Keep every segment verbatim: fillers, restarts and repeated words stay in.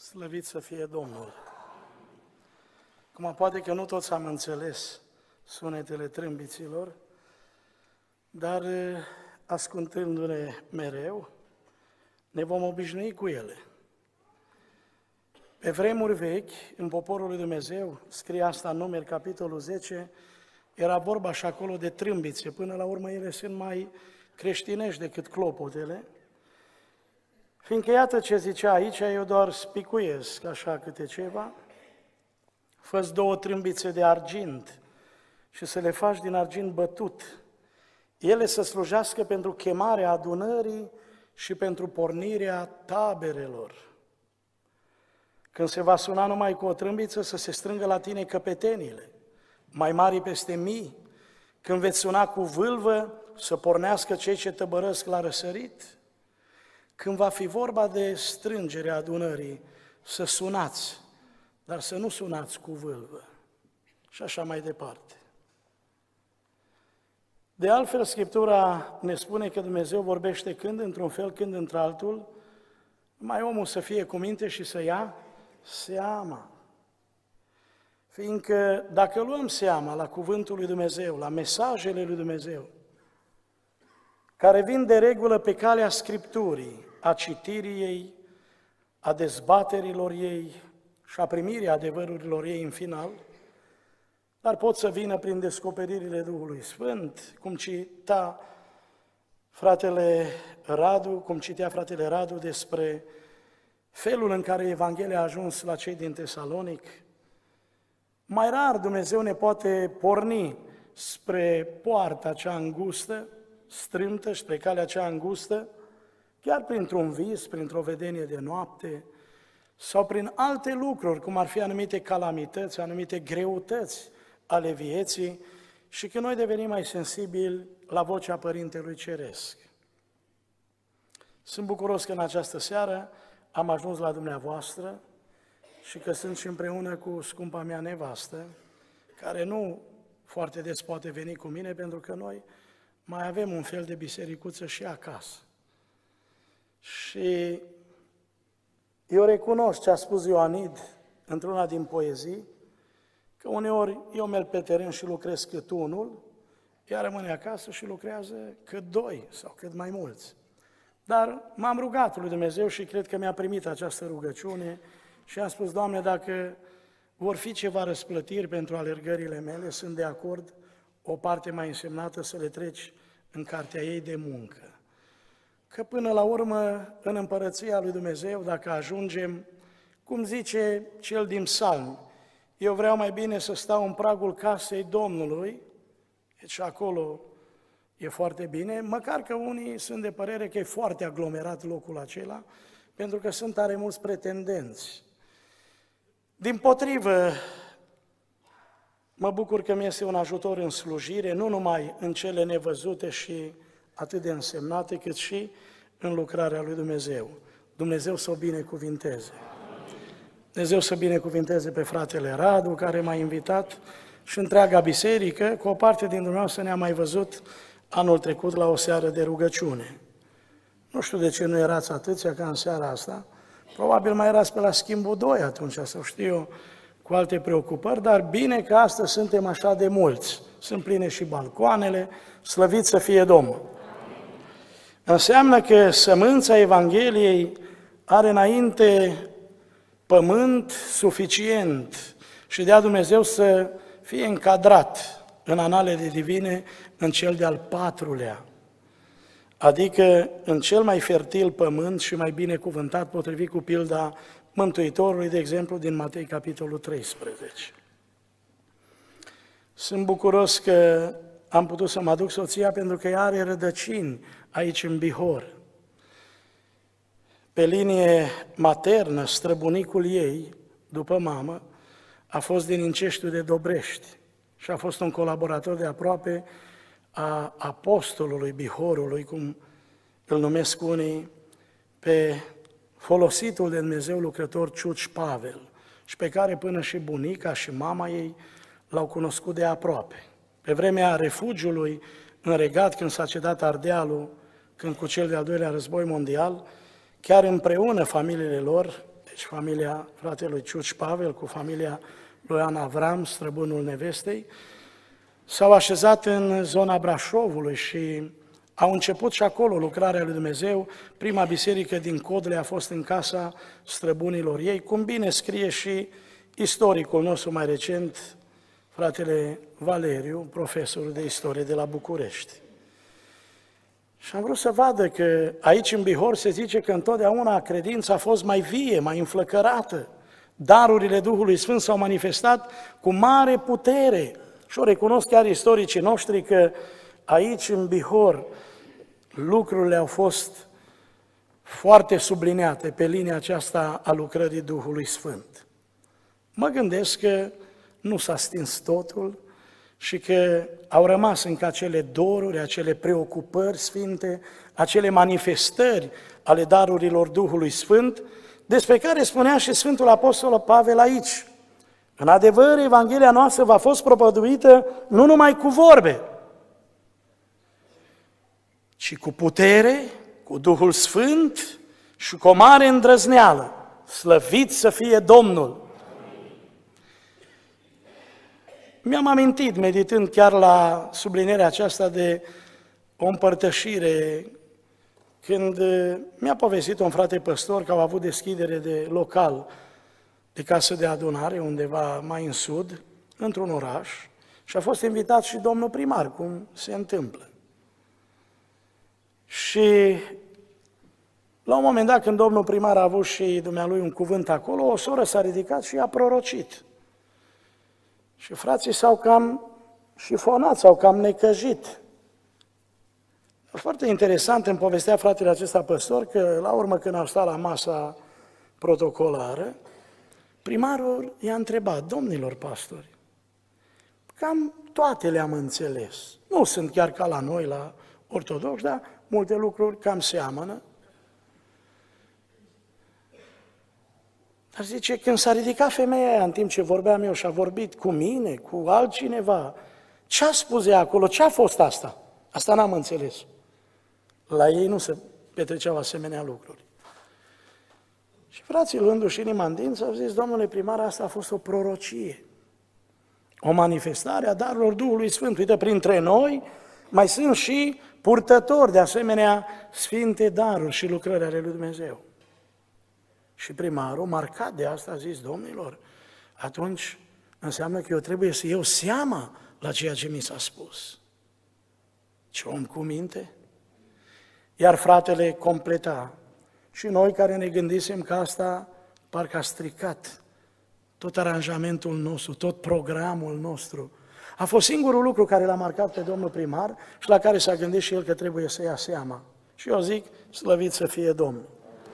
Slăvit să fie Domnul! Acum, poate că nu toți am înțeles sunetele trâmbiților, dar ascultându-ne mereu, ne vom obișnui cu ele. Pe vremuri vechi, în poporul lui Dumnezeu, scrie asta în Numeri, capitolul zece, era vorba și acolo de trâmbițe, până la urmă ele sunt mai creștinești decât clopotele, fiindcă iată ce zicea aici, eu doar spicuiesc așa câte ceva, fă-ți două trâmbițe de argint și să le faci din argint bătut, ele să slujească pentru chemarea adunării și pentru pornirea taberelor. Când se va suna numai cu o trâmbiță, să se strângă la tine căpetenile, mai mari peste mii. Când veți suna cu vâlvă, să pornească cei ce tăbărăsc la răsărit. Când va fi vorba de strângerea adunării, să sunați, dar să nu sunați cu vâlvă. Și așa mai departe. De altfel, Scriptura ne spune că Dumnezeu vorbește când într-un fel, când într-altul, numai omul să fie cu minte și să ia seama. Fiindcă dacă luăm seama la cuvântul lui Dumnezeu, la mesajele lui Dumnezeu, care vin de regulă pe calea Scripturii, a citirii ei, a dezbaterilor ei și a primirii adevărurilor ei în final, dar pot să vină prin descoperirile Duhului Sfânt, cum cita fratele Radu, cum citea fratele Radu despre felul în care Evanghelia a ajuns la cei din Tesalonic. Mai rar Dumnezeu ne poate porni spre poarta cea îngustă, strâmtă, spre calea cea îngustă, chiar printr-un vis, printr-o vedenie de noapte, sau prin alte lucruri, cum ar fi anumite calamități, anumite greutăți ale vieții, și că noi devenim mai sensibili la vocea Părintelui Ceresc. Sunt bucuros că în această seară am ajuns la dumneavoastră și că sunt și împreună cu scumpa mea nevastă, care nu foarte des poate veni cu mine, pentru că noi mai avem un fel de bisericuță și acasă. Și eu recunosc ce a spus Ioanid într-una din poezii, că uneori eu merg pe teren și lucrez cât unul, ea rămâne acasă și lucrează cât doi sau cât mai mulți. Dar m-am rugat lui Dumnezeu și cred că mi-a primit această rugăciune și am spus, Doamne, dacă vor fi ceva răsplătiri pentru alergările mele, sunt de acord o parte mai însemnată să le treci în cartea ei de muncă. Că până la urmă, în împărăția lui Dumnezeu, dacă ajungem, cum zice cel din Psalm, eu vreau mai bine să stau în pragul casei Domnului, deci acolo e foarte bine, măcar că unii sunt de părere că e foarte aglomerat locul acela, pentru că sunt tare mulți pretendenți. Dimpotrivă, mă bucur că mi este un ajutor în slujire, nu numai în cele nevăzute și atât de însemnate, cât și în lucrarea lui Dumnezeu. Dumnezeu să o binecuvinteze. Dumnezeu să binecuvinteze pe fratele Radu, care m-a invitat, și întreaga biserică, cu o parte din dumneavoastră ne-a mai văzut anul trecut la o seară de rugăciune. Nu știu de ce nu erați atâția ca în seara asta, probabil mai erați pe la schimbul doi atunci, sau știu eu, cu alte preocupări, dar bine că astăzi suntem așa de mulți. Sunt pline și balcoanele, slăvit să fie Domnul. Înseamnă că sămânța Evangheliei are înainte pământ suficient și dea Dumnezeu să fie încadrat în analele divine în cel de-al patrulea, adică în cel mai fertil pământ și mai binecuvântat, potrivit cu pilda Mântuitorului, de exemplu, din Matei, capitolul treisprezece. Sunt bucuros că am putut să mă aduc soția, pentru că ea are rădăcini aici în Bihor. Pe linie maternă, străbunicul ei, după mamă, a fost din Inceștiul de Dobrești și a fost un colaborator de aproape a apostolului Bihorului, cum îl numesc unii, pe folositul de Dumnezeu lucrător Ciuci Pavel, și pe care până și bunica și mama ei l-au cunoscut de aproape. Pe vremea refugiului în Regat, când s-a cedat Ardealul, când cu cel de-al doilea război mondial, chiar împreună familiile lor, Deci familia fratelui Ciuci Pavel cu familia lui Ana Avram, străbunul nevestei, s-au așezat în zona Brașovului și au început și acolo lucrarea lui Dumnezeu. Prima biserică din Codle a fost în casa străbunilor ei, cum bine scrie și istoricul nostru mai recent, fratele Valeriu, profesorul de istorie de la București. Și am vrut să vadă că aici în Bihor se zice că întotdeauna credința a fost mai vie, mai înflăcărată. Darurile Duhului Sfânt s-au manifestat cu mare putere. Și o recunosc chiar istoricii noștri că aici în Bihor lucrurile au fost foarte subliniate pe linia aceasta a lucrării Duhului Sfânt. Mă gândesc că nu s-a stins totul și că au rămas încă acele doruri, acele preocupări sfinte, acele manifestări ale darurilor Duhului Sfânt, despre care spunea și Sfântul Apostol Pavel aici. În adevăr, Evanghelia noastră v-a fost propovăduită nu numai cu vorbe, ci cu putere, cu Duhul Sfânt și cu o mare îndrăzneală. Slăvit să fie Domnul! Mi-am amintit, meditând chiar la sublinierea aceasta, de o împărtășire, când mi-a povestit un frate păstor că au avut deschidere de local, de casă de adunare, undeva mai în sud, într-un oraș, și a fost invitat și domnul primar, cum se întâmplă. Și la un moment dat, când domnul primar a avut și dumnealui un cuvânt acolo, o soră s-a ridicat și a prorocit. Și frații s-au cam șifonat, s-au cam necăjit. Foarte interesant, îmi povestea fratele acesta păstor că, la urmă, când au stat la masa protocolară, primarul i-a întrebat: domnilor pastori, cam toate le-am înțeles. Nu sunt chiar ca la noi, la ortodoxi, dar multe lucruri cam seamănă. Dar zice, când s-a ridicat femeia aia în timp ce vorbeam eu și a vorbit cu mine, cu altcineva, ce a spus ea acolo? Ce a fost asta? Asta n-am înțeles. La ei nu se petreceau asemenea lucruri. Și frații, luându-și inima în dinți, au zis: domnule primar, asta a fost o prorocie, o manifestare a darurilor Duhului Sfânt. Uite, printre noi mai sunt și purtători de asemenea sfinte daruri și lucrări ale lui Dumnezeu. Și primarul, marcat de asta, a zis: domnilor, atunci înseamnă că eu trebuie să iau seama la ceea ce mi s-a spus. Ce om cu minte? Iar fratele completa: și noi care ne gândisem că asta parcă a stricat tot aranjamentul nostru, tot programul nostru. A fost singurul lucru care l-a marcat pe domnul primar și la care s-a gândit și el că trebuie să ia seama. Și eu zic, slăvit să fie Domnul.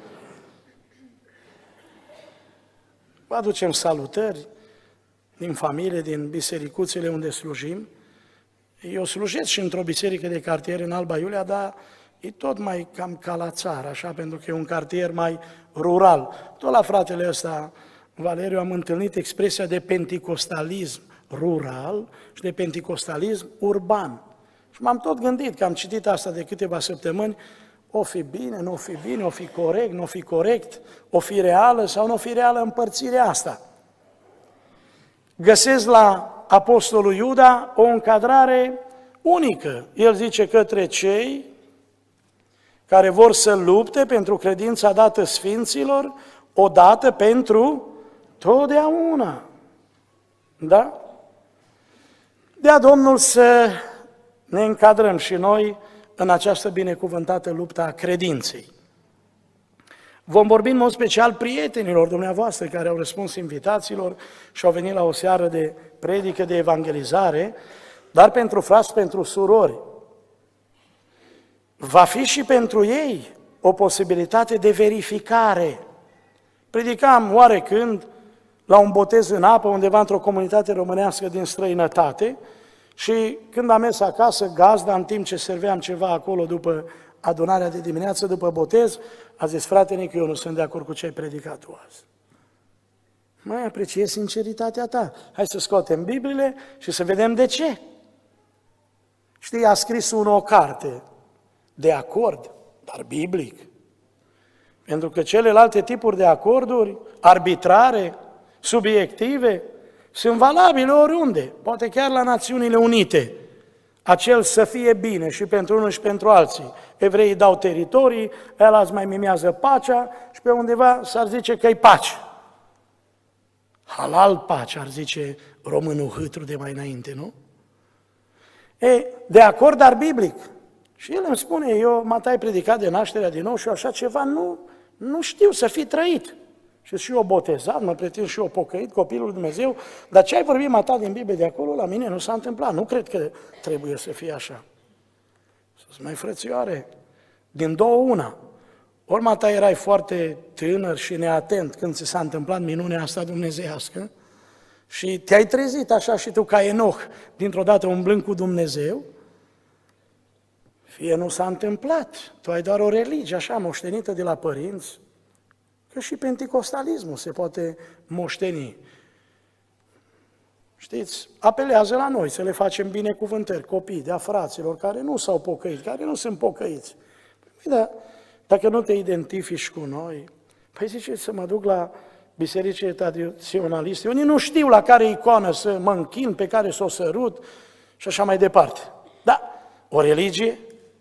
Vă aducem salutări din familie, din bisericuțele unde slujim. Eu slujesc și într-o biserică de cartier în Alba Iulia, dar e tot mai cam ca la țară, așa, pentru că e un cartier mai rural. Tot la fratele ăsta, Valeriu, am întâlnit expresia de penticostalism rural și de penticostalism urban. Și m-am tot gândit că am citit asta de câteva săptămâni, o fi bine, nu o fi bine, o fi corect, nu o fi corect, o fi reală sau nu o fi reală împărțirea asta. Găsesc la apostolul Iuda o încadrare unică. El zice către cei care vor să lupte pentru credința dată sfinților, odată pentru totdeauna. Da? Dea Domnul să ne încadrăm și noi în această binecuvântată luptă a credinței. Vom vorbi în mod special prietenilor dumneavoastră care au răspuns invitațiilor și au venit la o seară de predică, de evangelizare, dar pentru frați, pentru surori, va fi și pentru ei o posibilitate de verificare. Predicam oarecând la un botez în apă undeva într-o comunitate românească din străinătate și când am mers acasă, gazda, în timp ce serveam ceva acolo după adunarea de dimineață, după botez, a zis: frate Nicu, eu nu sunt de acord cu ce ai predicat tu azi. Mai apreciez sinceritatea ta. Hai să scoatem Bibliile și să vedem de ce. Știi, a scris unul o carte de acord, dar biblic. Pentru că celelalte tipuri de acorduri arbitrare, subiective, sunt valabile oriunde, poate chiar la Națiunile Unite. Acel să fie bine și pentru unul și pentru alții. Evreii dau teritorii, ăla mai mimează pacea și pe undeva s-ar zice că e pace. Halal pace, ar zice românul hâtru de mai înainte, nu? E, de acord, dar biblic. Și el îmi spune, eu, Matai, predicat de nașterea din nou și așa ceva, nu, nu știu să fi trăit. Și și eu botezat, mă pretind și eu pocăit, copilul lui Dumnezeu, dar ce ai vorbit, Matai, din Biblie de acolo, la mine nu s-a întâmplat. Nu cred că trebuie să fie așa. Să-s mai frățioare, din două una. Ori, Matai, erai foarte tânăr și neatent când ți s-a întâmplat minunea asta dumnezeiască și te-ai trezit așa și tu ca Enoch, dintr-o dată umblând cu Dumnezeu, fie nu s-a întâmplat, tu ai doar o religie așa moștenită de la părinți, că și penticostalismul se poate moșteni. Știți, apelează la noi să le facem binecuvântări copii de-a fraților care nu s-au pocăit, care nu sunt pocăiți. Păi, da, dacă nu te identifici cu noi, păi zice să mă duc la bisericile tradiționaliste, unii nu știu la care icoană să mă închin, pe care să o sărut și așa mai departe. Da, o religie.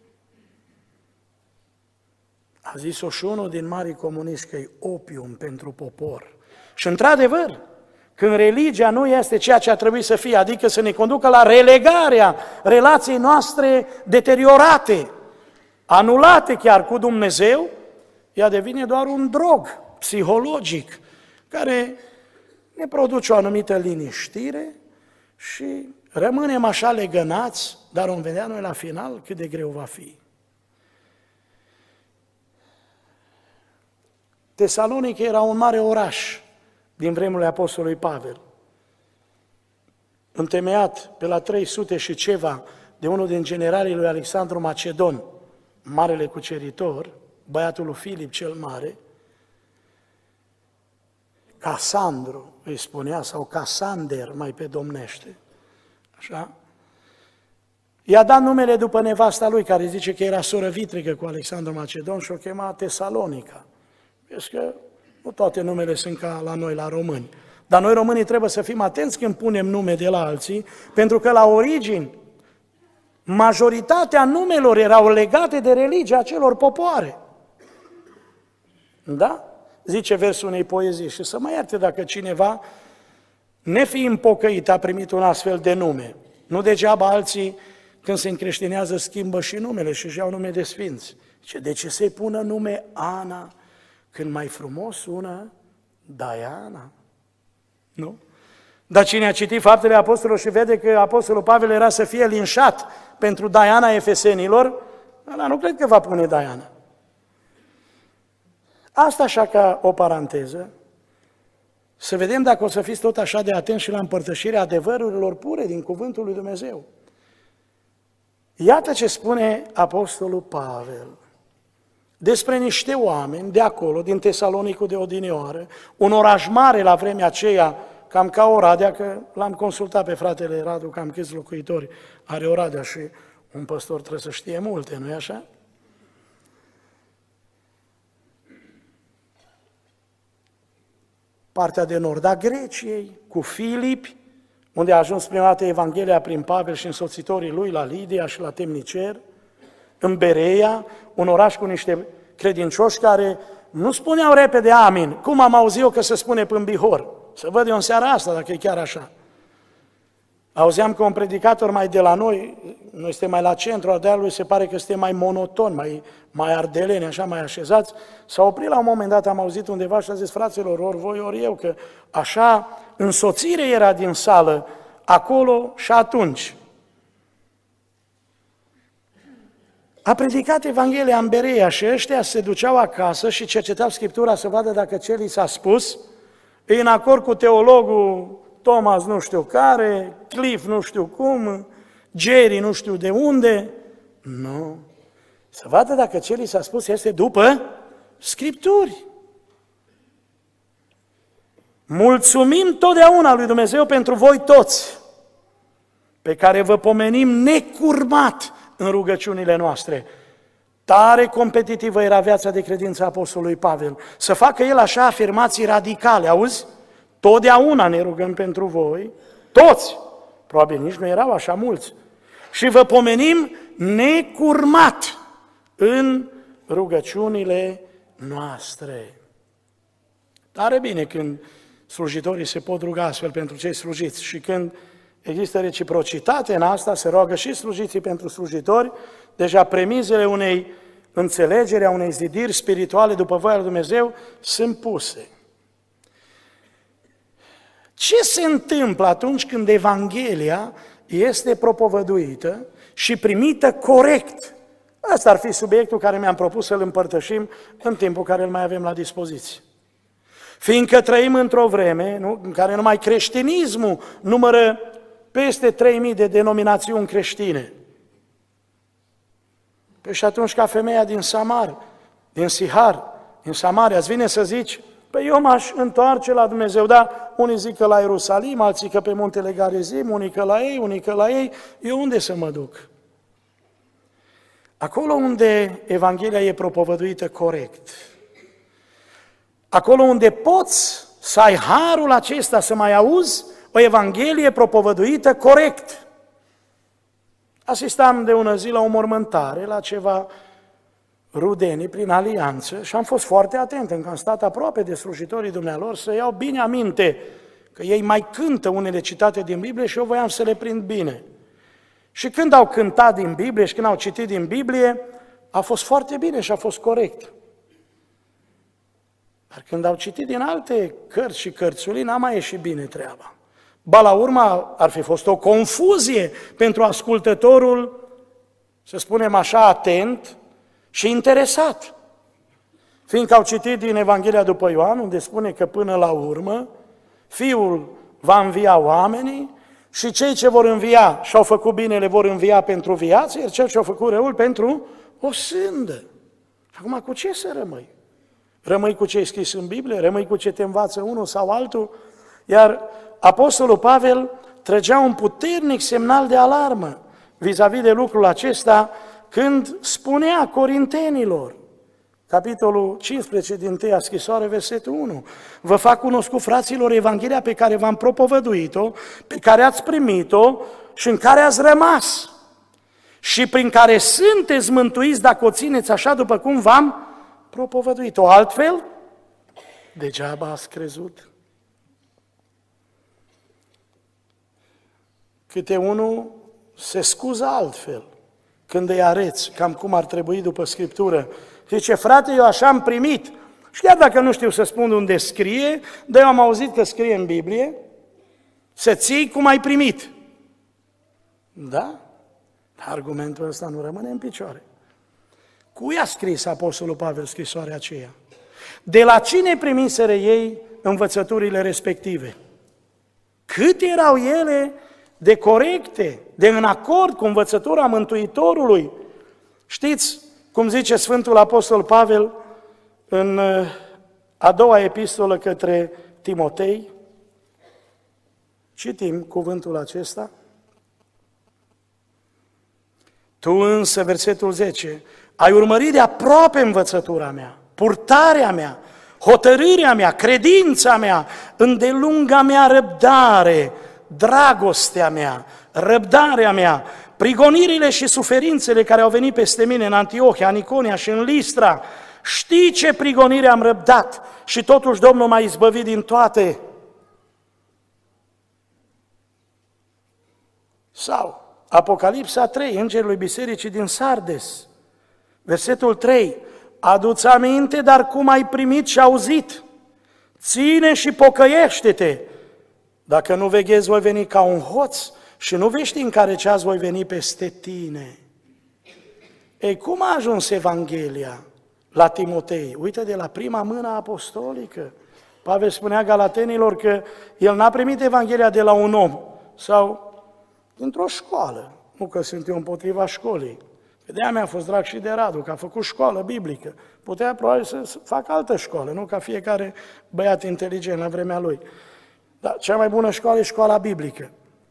A zis-o și unul din marii comuniști că e opium pentru popor. Și într-adevăr, când religia nu este ceea ce ar trebui să fie, adică să ne conducă la relegarea relației noastre deteriorate, anulate chiar cu Dumnezeu, ea devine doar un drog psihologic care ne produce o anumită liniștire și rămânem așa legănați, dar vom vedea noi la final cât de greu va fi. Tesalonică era un mare oraș din vremurile Apostolului Pavel, întemeiat pe la trei sute și ceva de unul din generalii lui Alexandru Macedon, marele cuceritor, băiatul lui Filip cel Mare, Casandru îi spunea, sau Casander mai pe domnește, așa? I-a dat numele după nevasta lui, care zice că era soră vitregă cu Alexandru Macedon și o chema Tesalonica. Vezi că nu toate numele sunt ca la noi, la români. Dar noi românii trebuie să fim atenți când punem nume de la alții, pentru că la origini, majoritatea numelor erau legate de religia acelor popoare. Da? Zice versul unei poezii și să mă ierte dacă cineva, nefiind pocăit, a primit un astfel de nume. Nu degeaba alții, când se încreștinează, schimbă și numele și își iau nume de sfinți. Zice, de ce să-i pună nume Ana, când mai frumos sună Diana? Nu? Dar cine a citit Faptele Apostolilor și vede că Apostolul Pavel era să fie linșat pentru Diana Efesenilor, ăla nu cred că va pune Diana. Asta așa ca o paranteză, să vedem dacă o să fiți tot așa de atenți și la împărtășirea adevărurilor pure din Cuvântul lui Dumnezeu. Iată ce spune Apostolul Pavel despre niște oameni de acolo, din Tesalonicul de odinioară, un oraș mare la vremea aceea, cam ca Oradea, că l-am consultat pe fratele Radu, cam câți locuitori are Oradea și un păstor trebuie să știe multe, nu-i așa? Partea de nord a Greciei, cu Filipi, unde a ajuns prima dată Evanghelia prin Pavel și însoțitorii lui la Lidia și la Temnicer, în Bereia, un oraș cu niște credincioși care nu spuneau repede amin. Cum am auzit eu că se spune până Bihor? Să văd eu în seara asta dacă e chiar așa. Auzeam că un predicator mai de la noi, noi suntem mai la centru, Ardealului se pare că suntem mai monoton, mai, mai ardeleni, așa mai așezați. S-a oprit la un moment dat, am auzit undeva și a zis, fraților, ori voi, ori eu, că așa însoțire era din sală, acolo și atunci. A predicat Evanghelia în Bereia și ăștia se duceau acasă și cercetau Scriptura să vadă dacă ce li s-a spus e în acord cu teologul Thomas nu știu care, Cliff nu știu cum, Jerry nu știu de unde. Nu. Să vadă dacă ce li s-a spus este după Scripturi. Mulțumim totdeauna lui Dumnezeu pentru voi toți, pe care vă pomenim necurmat în rugăciunile noastre, Tare competitivă era viața de credință a apostolului Pavel. Să facă el așa afirmații radicale, auzi? Totdeauna ne rugăm pentru voi, toți, probabil nici nu erau așa mulți, și vă pomenim necurmat în rugăciunile noastre. Tare bine când slujitorii se pot ruga astfel pentru cei slujiți și când există reciprocitate în asta, se roagă și slujiții pentru slujitori, deja premizele unei înțelegeri, a unei zidiri spirituale după voia lui Dumnezeu sunt puse. Ce se întâmplă atunci când Evanghelia este propovăduită și primită corect? Asta ar fi subiectul care mi-am propus să-l împărtășim în timpul care îl mai avem la dispoziție. Fiindcă trăim într-o vreme nu, în care numai creștinismul numără peste trei mii de denominațiuni creștine. Păi și atunci ca femeia din Samar, din Sihar, din Samaria, îți vine să zici, păi eu m-aș întoarce la Dumnezeu, dar unii zic că la Ierusalim, alții că pe muntele Garizim, unii că la ei, unii că la ei, eu unde să mă duc? Acolo unde Evanghelia e propovăduită corect, acolo unde poți să ai harul acesta să mai auzi o Evanghelie propovăduită corect. Asistam de ună zi la o mormântare, la ceva rudenii prin alianță și am fost foarte atent, încă am stat aproape de slujitorii dumnealor să iau bine aminte, că ei mai cântă unele citate din Biblie și eu voiam să le prind bine. Și când au cântat din Biblie și când au citit din Biblie, a fost foarte bine și a fost corect. Dar când au citit din alte cărți și cărțuli, n-a mai ieșit bine treaba. Ba la urmă ar fi fost o confuzie pentru ascultătorul, să spunem așa, atent și interesat. Fiindcă au citit din Evanghelia după Ioan, unde spune că până la urmă Fiul va învia oamenii și cei ce vor învia și au făcut binele vor învia pentru viață, iar cei ce au făcut răul pentru o sândă. Acum cu ce să rămâi? Rămâi cu ce e scris în Biblie? Rămâi cu ce te învață unul sau altul? Iar Apostolul Pavel trăgea un puternic semnal de alarmă vis-a-vis de lucrul acesta când spunea corintenilor, capitolul cincisprezece din întâia scrisoare, versetul unu, vă fac cunoscut, fraților, Evanghelia pe care v-am propovăduit-o, pe care ați primit-o și în care ați rămas și prin care sunteți mântuiți dacă o țineți așa după cum v-am propovăduit-o. Altfel, degeaba ați crezut. Câte unul se scuză altfel când îi areți cam cum ar trebui după Scriptură. Zice, frate, eu așa am primit. Și chiar dacă nu știu să spun unde scrie, dar eu am auzit că scrie în Biblie, să ții cum ai primit. Da? Argumentul ăsta nu rămâne în picioare. Cui a scris Apostolul Pavel scrisoarea aceea? De la cine primiseră ei învățăturile respective? Cât erau ele de corecte, de în acord cu învățătura Mântuitorului? Știți cum zice Sfântul Apostol Pavel în a doua epistolă către Timotei? Citim cuvântul acesta. Tu însă, versetul zece, ai urmărit de aproape învățătura mea, purtarea mea, hotărârea mea, credința mea, îndelunga mea răbdare, dragostea mea, răbdarea mea, prigonirile și suferințele care au venit peste mine în Antiohia, în Iconia și în Listra. Știi ce prigonire am răbdat și totuși Domnul m-a izbăvit din toate. Sau Apocalipsa trei, Îngerul Bisericii din Sardes, versetul trei, adu-ți aminte, dar cum ai primit și auzit, ține și pocăiește-te. Dacă nu veghezi, voi veni ca un hoț și nu vei ști în care ceas voi veni peste tine. Ei, cum a ajuns Evanghelia la Timotei? Uite, de la prima mână apostolică. Pavel spunea galatenilor că el n-a primit Evanghelia de la un om sau dintr-o școală. Nu că sunt eu împotriva școlii. De-aia mi-a fost drag și de Radu, că a făcut școală biblică. Putea probabil să facă altă școală, nu ca fiecare băiat inteligent la vremea lui. Dar cea mai bună școală e școala biblică.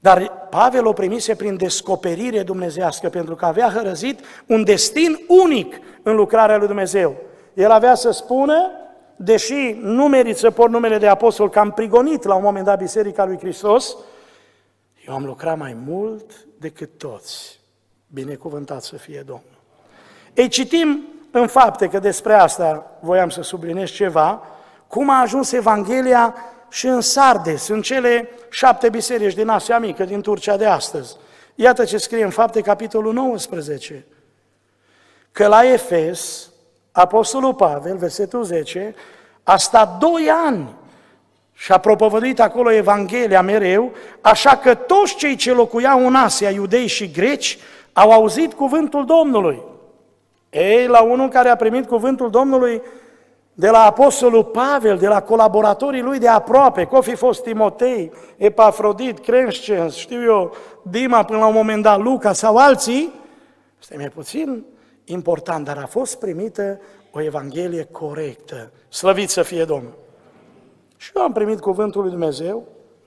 Dar Pavel o primise prin descoperire dumnezeiască, pentru că avea hărăzit un destin unic în lucrarea lui Dumnezeu. El avea să spună, deși nu merit să port numele de apostol, că am prigonit la un moment dat Biserica lui Hristos, eu am lucrat mai mult decât toți. Binecuvântat să fie Domnul. Ei, citim în Fapte, că despre asta voiam să subliniez ceva, cum a ajuns Evanghelia și în Sardes, în cele șapte biserici din Asia Mică, din Turcia de astăzi. Iată ce scrie în Fapte, capitolul nouăsprezece, că la Efes, apostolul Pavel, versetul zece, a stat doi ani și a propovăduit acolo Evanghelia mereu, așa că toți cei ce locuiau în Asia, iudei și greci, au auzit cuvântul Domnului. Ei, la unul care a primit cuvântul Domnului de la apostolul Pavel, de la colaboratorii lui de aproape, că o fi fost Timotei, Epafrodit, Crescens, știu eu, Dima, până la un moment dat Luca sau alții, este mai puțin important, dar a fost primită o Evanghelie corectă. Slăvit să fie Domnul! Și eu am primit cuvântul lui Dumnezeu,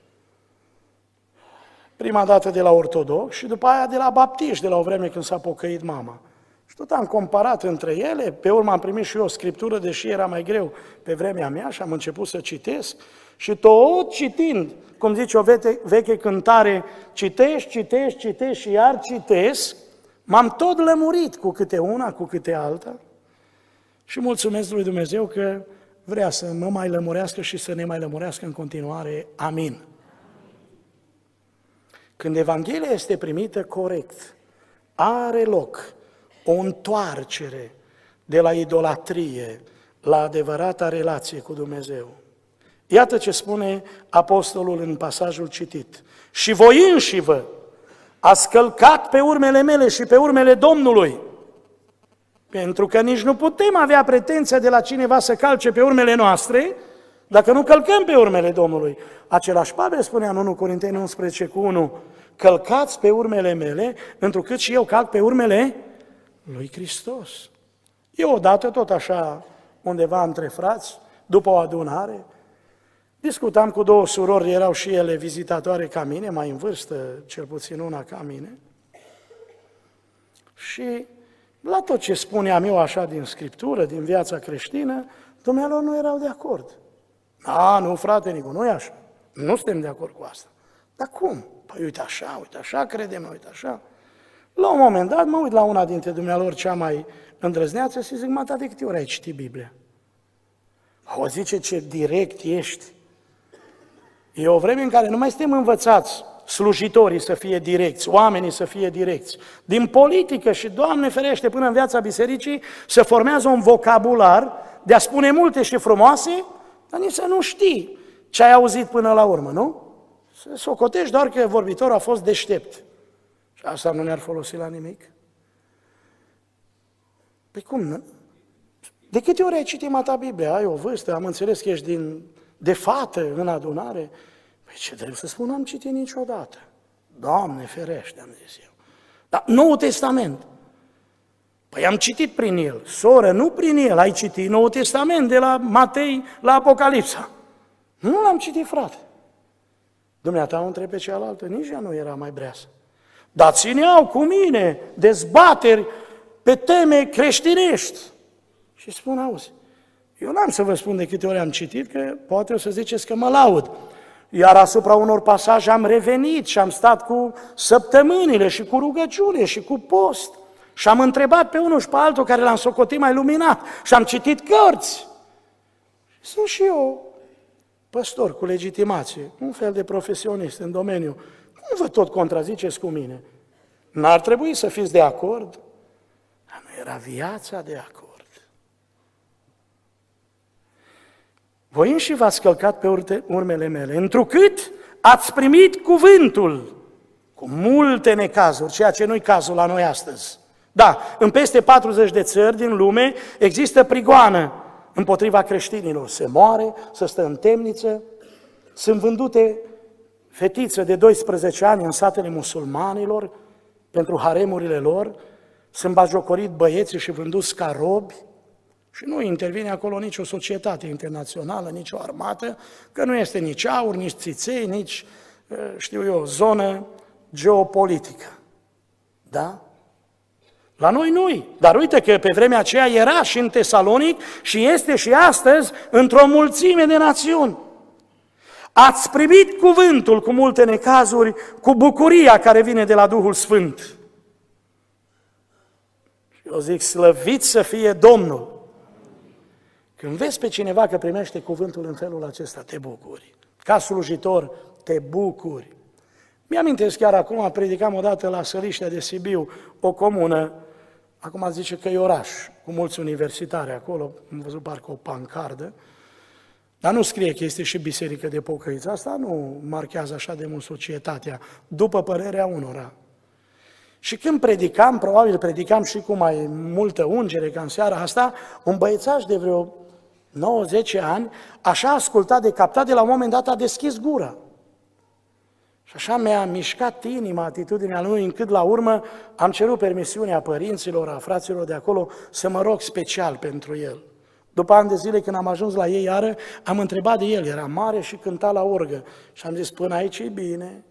prima dată de la ortodox și după aia de la baptiști, de la o vreme când s-a pocăit mama. Și tot am comparat între ele, pe urmă am primit și eu o scriptură, deși era mai greu pe vremea mea și am început să citesc și tot citind, cum zice o veche, veche cântare, citești, citești, citești și iar citesc, m-am tot lămurit cu câte una, cu câte alta și mulțumesc lui Dumnezeu că vrea să mă mai lămurească și să ne mai lămurească în continuare. Amin. Când Evanghelia este primită corect, are loc o întoarcere de la idolatrie la adevărata relație cu Dumnezeu. Iată ce spune apostolul în pasajul citit. Și voi înșivă ați călcat pe urmele mele și pe urmele Domnului, pentru că nici nu putem avea pretenția de la cineva să calce pe urmele noastre, dacă nu călcăm pe urmele Domnului. Același Pavel spunea în unu Corinteni unsprezece cu unu, călcați pe urmele mele, întrucât și eu calc pe urmele lui Hristos. Eu odată, tot așa, undeva între frați, după o adunare, discutam cu două surori, erau și ele vizitatoare ca mine, mai în vârstă, cel puțin una ca mine, și la tot ce spuneam eu așa din Scriptură, din viața creștină, dumnealor nu erau de acord. A, nu, frate Nicu, nu e așa. Nu suntem de acord cu asta. Dar cum? Păi uite așa, uite așa, credem, uite așa. La un moment dat mă uit la una dintre dumnealor cea mai îndrăzneață și zic, mă, de câte ori ai citit Biblia? O zice, ce direct ești. E o vreme în care nu mai suntem învățați slujitorii să fie direcți, oamenii să fie direcți. Din politică și, Doamne ferește, până în viața bisericii, se formează un vocabular de a spune multe și frumoase, dar nici să nu știi ce ai auzit până la urmă, nu? Să socotești doar că vorbitorul a fost deștept. Și asta nu ne-ar folosi la nimic. Păi cum? De câte ori ai citit mata Biblia? Ai o vârstă, am înțeles că ești din, de fată în adunare. Păi ce trebuie să spun, n-am citit niciodată. Doamne ferește, am zis eu. Dar Noul Testament. Păi am citit prin el. Soră, nu prin el, ai citit Noul Testament, de la Matei la Apocalipsa. Nu l-am citit, frate. Dumneata o întreb pe cealaltă, nici ea nu era mai breasă. Dar țineau cu mine dezbateri pe teme creștinești. Și spun, auzi, eu n-am să vă spun de câte ori am citit, că poate o să ziceți că mă laud. Iar asupra unor pasaje am revenit și am stat cu săptămânile și cu rugăciune și cu post. Și am întrebat pe unul și pe altul care l-am socotit mai luminat și am citit cărți. Sunt și eu păstor cu legitimație, un fel de profesionist în domeniu. Cum vă tot contraziceți cu mine? N-ar trebui să fiți de acord? Dar nu era viața de acord. Voi înși v-ați călcat pe urmele mele, întrucât ați primit cuvântul cu multe necazuri, ceea ce nu-i cazul la noi astăzi. Da, în peste patruzeci de țări din lume există prigoană împotriva creștinilor. Se moare, se stă în temniță, sunt vândute fetițe de doisprezece ani în satele musulmanilor pentru haremurile lor, sunt bagiocorit băieții și vânduți ca robi și nu intervine acolo nicio societate internațională, nicio armată, că nu este nici aur, nici țiței, nici știu eu, zonă geopolitică. Da? La noi nu-i. Dar uite că pe vremea aceea era și în Tesalonic și este și astăzi într-o mulțime de națiuni. Ați primit cuvântul cu multe necazuri, cu bucuria care vine de la Duhul Sfânt. Și eu zic, slăvit să fie Domnul. Când vezi pe cineva că primește cuvântul în felul acesta, te bucuri. Ca slujitor, te bucuri. Mi-amintesc chiar acum, predicam odată la Săliștea de Sibiu, o comună, acum zice că e oraș, cu mulți universitari acolo, am văzut parcă o pancardă, dar nu scrie că este și biserică de pocăiți. Asta nu marchează așa de mult societatea, după părerea unora. Și când predicam, probabil predicam și cu mai multă ungere ca în seara asta, un băiețaș de vreo nouă zece ani, așa a ascultat de captat, de la un moment dat a deschis gura. Și așa mi-a mișcat inima, atitudinea lui, încât la urmă am cerut permisiunea părinților, a fraților de acolo, să mă rog special pentru el. După ani de zile, când am ajuns la ei iară, am întrebat de el, era mare și cânta la orgă. Și am zis, până aici e bine.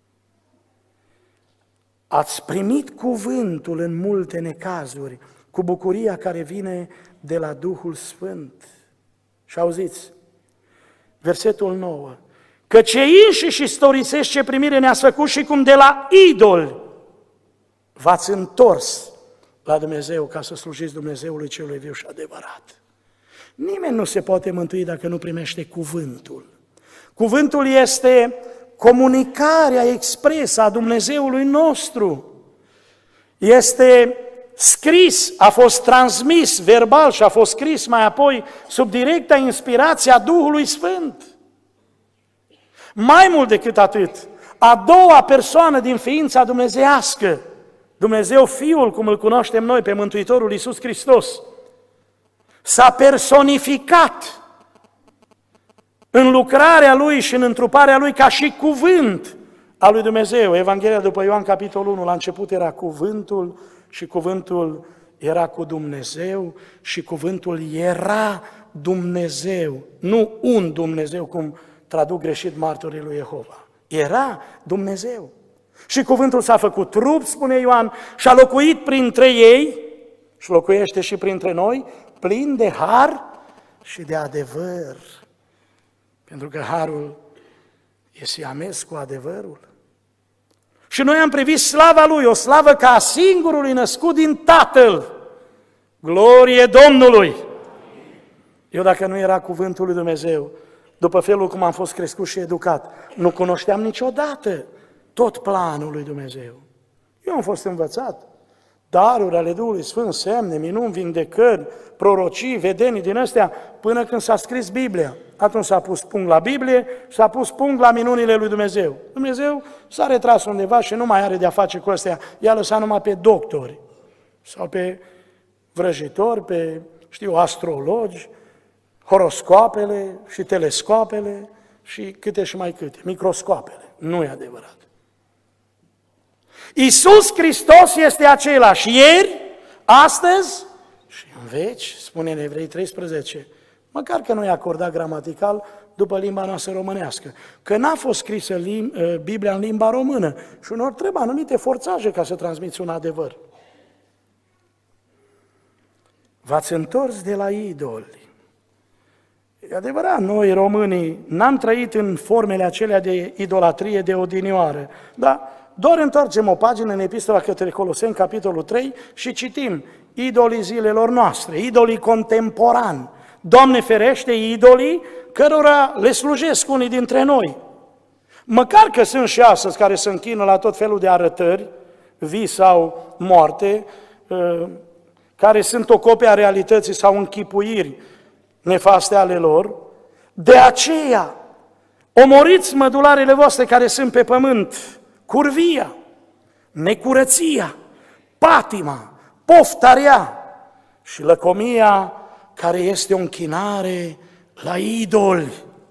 Ați primit cuvântul în multe necazuri, cu bucuria care vine de la Duhul Sfânt. Și auziți, versetul nouă, că ce înși și storisești ce primire ne-ați făcut și cum de la idoli v-ați întors la Dumnezeu ca să slujiți Dumnezeului celui viu și adevărat. Nimeni nu se poate mântui dacă nu primește cuvântul. Cuvântul este comunicarea expresă a Dumnezeului nostru. Este scris, a fost transmis verbal și a fost scris mai apoi sub directa inspirație a Duhului Sfânt. Mai mult decât atât, a doua persoană din ființa dumnezeiască, Dumnezeu Fiul, cum îl cunoaștem noi pe Mântuitorul Iisus Hristos, s-a personificat în lucrarea Lui și în întruparea Lui ca și cuvânt al lui Dumnezeu. Evanghelia după Ioan, capitolul unu, la început era cuvântul și cuvântul era cu Dumnezeu și cuvântul era Dumnezeu, nu un Dumnezeu, cum traduc greșit martorii lui Jehova. Era Dumnezeu. Și cuvântul s-a făcut trup, spune Ioan, și a locuit printre ei și locuiește și printre noi, plin de har și de adevăr. Pentru că harul e siamez cu adevărul. Și noi am privit slava Lui, o slavă ca a singurului născut din Tatăl. Glorie Domnului! Eu dacă nu era cuvântul lui Dumnezeu, după felul cum am fost crescut și educat, nu cunoșteam niciodată tot planul lui Dumnezeu. Eu am fost învățat daruri ale Duhului Sfânt, semne, minuni, vindecări, prorocii, vedenii din astea, până când s-a scris Biblia. Atunci s-a pus punct la Biblie, s-a pus punct la minunile lui Dumnezeu. Dumnezeu s-a retras undeva și nu mai are de-a face cu astea. I-a lăsat numai pe doctori sau pe vrăjitori, pe, știu, astrologi, horoscoapele și telescoapele și câte și mai câte, microscoapele. Nu e adevărat. Iisus Hristos este același ieri, astăzi și în veci, spune în Evrei treisprezece, măcar că nu e acordat gramatical după limba noastră românească, că n-a fost scrisă lim- Biblia în limba română și unor trebuie anumite forțaje ca să transmiți un adevăr. V-ați întors de la idoli. E adevărat, noi românii n-am trăit în formele acelea de idolatrie de odinioară, dar doar întoarcem o pagină în Epistola către Coloseni, capitolul trei, și citim idolii zilelor noastre, idolii contemporani. Doamne ferește, idolii cărora le slujesc unii dintre noi. Măcar că sunt și astăzi care se închină la tot felul de arătări, vii sau moarte, care sunt o copie a realității sau închipuiri nefaste ale lor, de aceea omoriți mădularele voastre care sunt pe pământ, curvia, necurăția, patima, poftarea și lăcomia care este o închinare la idoli.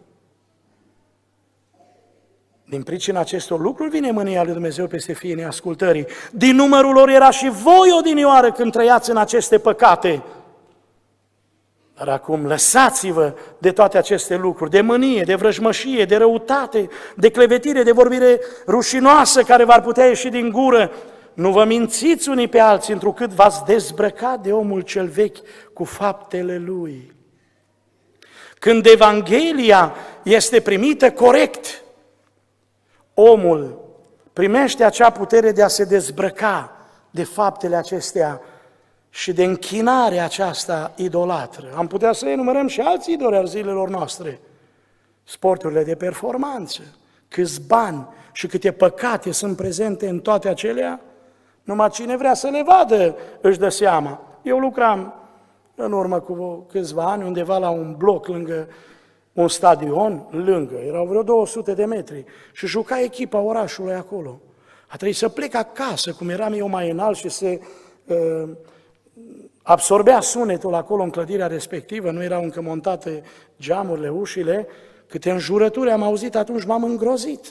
Din pricina acestor lucruri vine mânia lui Dumnezeu peste fiii neascultării. Din numărul lor era și voi odinioară când trăiați în aceste păcate. Dar acum lăsați-vă de toate aceste lucruri, de mânie, de vrăjmășie, de răutate, de clevetire, de vorbire rușinoasă care v-ar putea ieși din gură. Nu vă mințiți unii pe alții, întrucât v-ați dezbrăcat de omul cel vechi cu faptele lui. Când Evanghelia este primită corect, omul primește acea putere de a se dezbrăca de faptele acestea și de închinarea aceasta idolatră. Am putea să enumerăm și alți idoli al zilelor noastre. Sporturile de performanță, câți bani și câte păcate sunt prezente în toate acelea, numai cine vrea să le vadă își dă seama. Eu lucram în urmă cu câțiva ani undeva la un bloc lângă un stadion, lângă, erau vreo două sute de metri și juca echipa orașului acolo. A trebuit să plec acasă, cum eram eu mai înalt și se uh, absorbea sunetul acolo în clădirea respectivă, nu erau încă montate geamurile, ușile, câte înjurături am auzit atunci, m-am îngrozit.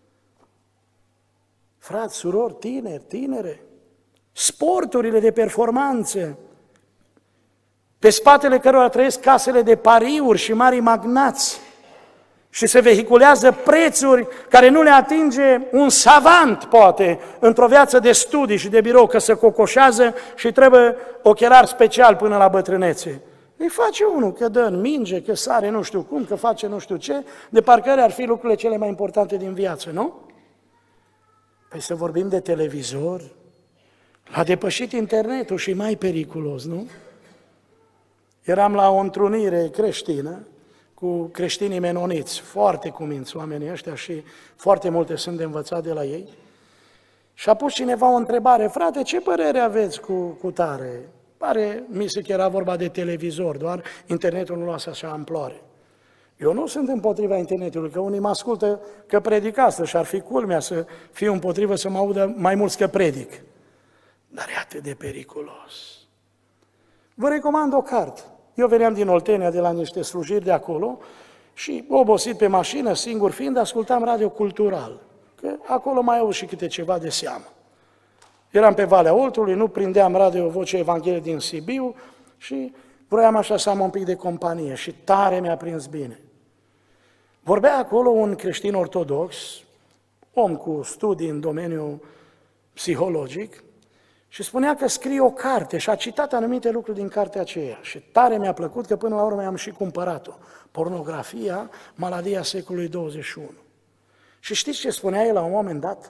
Frați, surori, tineri, tinere, sporturile de performanță, pe spatele cărora trăiesc casele de pariuri și mari magnați și se vehiculează prețuri care nu le atinge un savant, poate, într-o viață de studii și de birou, că se cocoșează și trebuie ochelar special până la bătrânețe. Îi face unul că dă în minge, că sare nu știu cum, că face nu știu ce, de parcă ar fi lucrurile cele mai importante din viață, nu? Păi să vorbim de televizor, l-a depășit internetul și e mai periculos, nu? Eram la o întrunire creștină cu creștinii menoniți, foarte cuminți oamenii ăștia și foarte multe sunt de învățat de la ei. Și a pus cineva o întrebare, frate, ce părere aveți cu, cu tare? Pare, mi se că era vorba de televizor, doar internetul nu lasă așa amploare. Eu nu sunt împotriva internetului, că unii mă ascultă că predic asta și ar fi culmea să fiu împotrivă să mă audă mai mulți că predic. Dar e atât de periculos. Vă recomand o carte. Eu veneam din Oltenia, de la niște slujiri de acolo și, obosit pe mașină, singur fiind, ascultam radio cultural, că acolo mai au și câte ceva de seamă. Eram pe Valea Oltului, nu prindeam radio Vocea Evangheliei din Sibiu și vroiam așa să am un pic de companie și tare mi-a prins bine. Vorbea acolo un creștin ortodox, om cu studii în domeniul psihologic, și spunea că scrie o carte și a citat anumite lucruri din cartea aceea. Și tare mi-a plăcut că până la urmă am și cumpărat-o. Pornografia, maladia secolului douăzeci și unu. Și știți ce spunea el la un moment dat?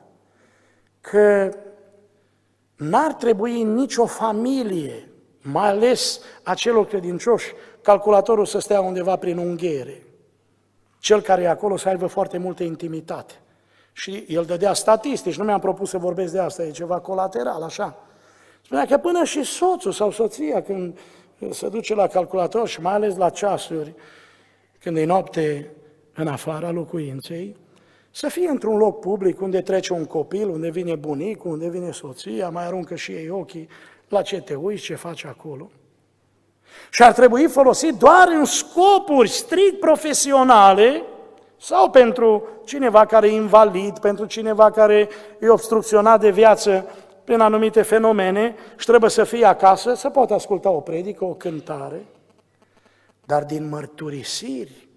Că n-ar trebui nicio familie, mai ales a celor credincioși, calculatorul să stea undeva prin unghiere. Cel care e acolo să aibă foarte multă intimitate. Și el dădea statistici, nu mi-am propus să vorbesc de asta, e ceva colateral, așa. Spunea că până și soțul sau soția, când se duce la calculator și mai ales la ceasuri, când e noapte în afara locuinței, să fie într-un loc public unde trece un copil, unde vine bunicul, unde vine soția, mai aruncă și ei ochii la ce te uiți, ce faci acolo. Și ar trebui folosit doar în scopuri strict profesionale sau pentru cineva care e invalid, pentru cineva care e obstrucționat de viață prin anumite fenomene și trebuie să fie acasă, să poată asculta o predică, o cântare, dar din mărturisiri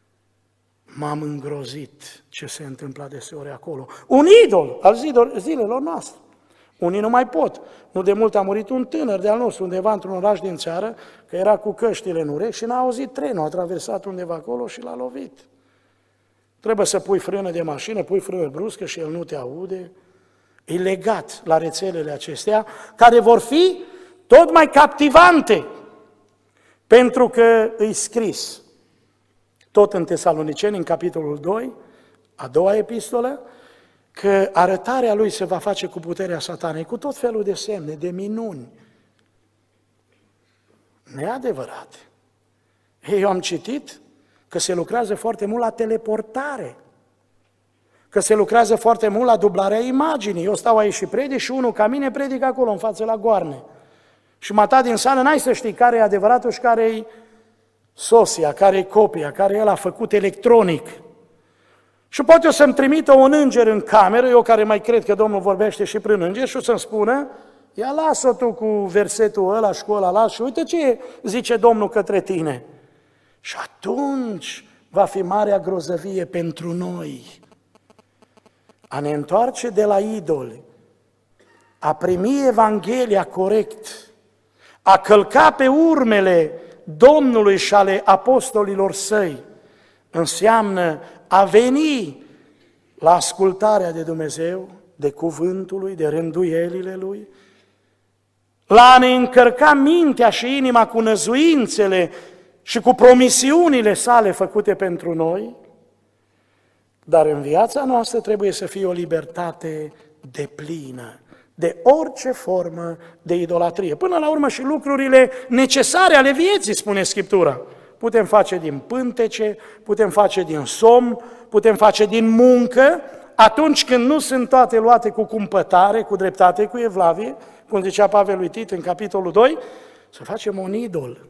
m-am îngrozit ce se întâmplă deseori acolo. Un idol al zilelor noastre. Unii nu mai pot. Nu de mult a murit un tânăr de-al nostru undeva într-un oraș din țară, că era cu căștile în urechi și n-a auzit trenul, a traversat undeva acolo și l-a lovit. Trebuie să pui frână de mașină, pui frână bruscă și el nu te aude. E legat la rețelele acestea, care vor fi tot mai captivante, pentru că îi scris. Tot în Tesaloniceni, în capitolul doi, a doua epistolă, că arătarea lui se va face cu puterea satanei, cu tot felul de semne, de minuni. Neadevărate. Eu am citit că se lucrează foarte mult la teleportare, că se lucrează foarte mult la dublarea imaginii. Eu stau aici și predic și unul ca mine predică acolo, în față la goarne. Și mata din sală, n-ai să știi care e adevăratul și care e sosia, care e copia, care el a făcut electronic. Și poate o să-mi trimită un înger în cameră, eu care mai cred că Domnul vorbește și prin înger, și o să-mi spună Ia lasă-o tu cu versetul ăla și cu ăla, lasă și uite ce zice Domnul către tine. Și atunci va fi marea grozăvie pentru noi. A ne întoarce de la idoli, a primi Evanghelia corect, a călca pe urmele Domnului și ale apostolilor săi, înseamnă a veni la ascultarea de Dumnezeu, de cuvântul Lui, de rânduielile Lui, la a ne încărca mintea și inima cu năzuințele și cu promisiunile sale făcute pentru noi, dar în viața noastră trebuie să fie o libertate deplină de orice formă de idolatrie. Până la urmă și lucrurile necesare ale vieții, spune Scriptura. Putem face din pântece, putem face din somn, putem face din muncă, atunci când nu sunt toate luate cu cumpătare, cu dreptate, cu evlavie, cum zicea Pavel lui Tit în capitolul doi, să facem un idol.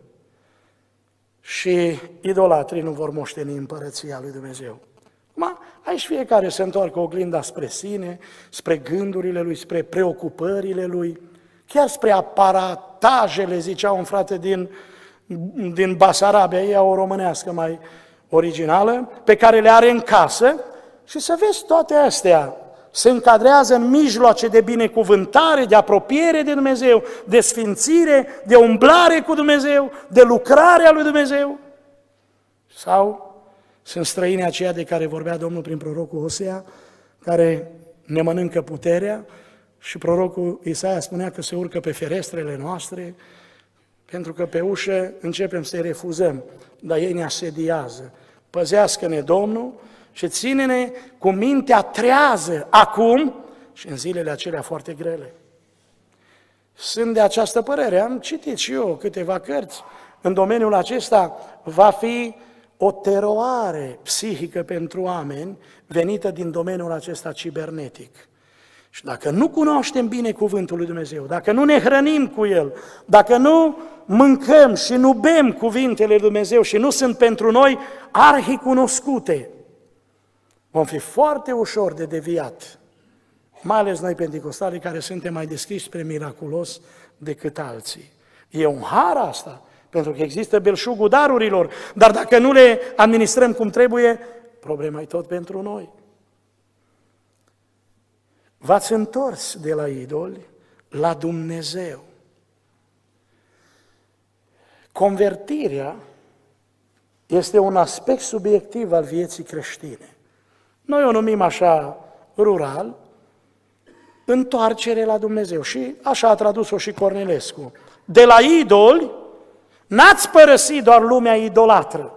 Și idolatrii nu vor moșteni împărăția lui Dumnezeu. Ma, aici fiecare se întoarcă oglinda spre sine, spre gândurile lui, spre preocupările lui, chiar spre aparatajele, zicea un frate din, din Basarabia, ea o românească mai originală, pe care le are în casă și să vezi toate astea. Se încadrează în mijloace de binecuvântare, de apropiere de Dumnezeu, de sfințire, de umblare cu Dumnezeu, de lucrarea lui Dumnezeu. Sau sunt străini aceia de care vorbea Domnul prin prorocul Osea, care ne mănâncă puterea și prorocul Isaia spunea că se urcă pe ferestrele noastre, pentru că pe ușă începem să-i refuzăm, dar ei ne asediază. Păzească-ne Domnul și ține-ne cu mintea trează acum și în zilele acelea foarte grele. Sunt de această părere, am citit și eu câteva cărți. În domeniul acesta va fi o teroare psihică pentru oameni venită din domeniul acesta cibernetic. Și dacă nu cunoaștem bine cuvântul lui Dumnezeu, dacă nu ne hrănim cu el, dacă nu mâncăm și nu bem cuvintele lui Dumnezeu și nu sunt pentru noi arhicunoscute, vom fi foarte ușor de deviat, mai ales noi penticostali care suntem mai deschiși spre miraculos decât alții. E un har asta, pentru că există belșugul darurilor, dar dacă nu le administrăm cum trebuie, problema e tot pentru noi. V-ați întors de la idoli la Dumnezeu. Convertirea este un aspect subiectiv al vieții creștine. Noi o numim așa rural, întoarcere la Dumnezeu. Și așa a tradus-o și Cornilescu. De la idoli, n-ați părăsit doar lumea idolatră.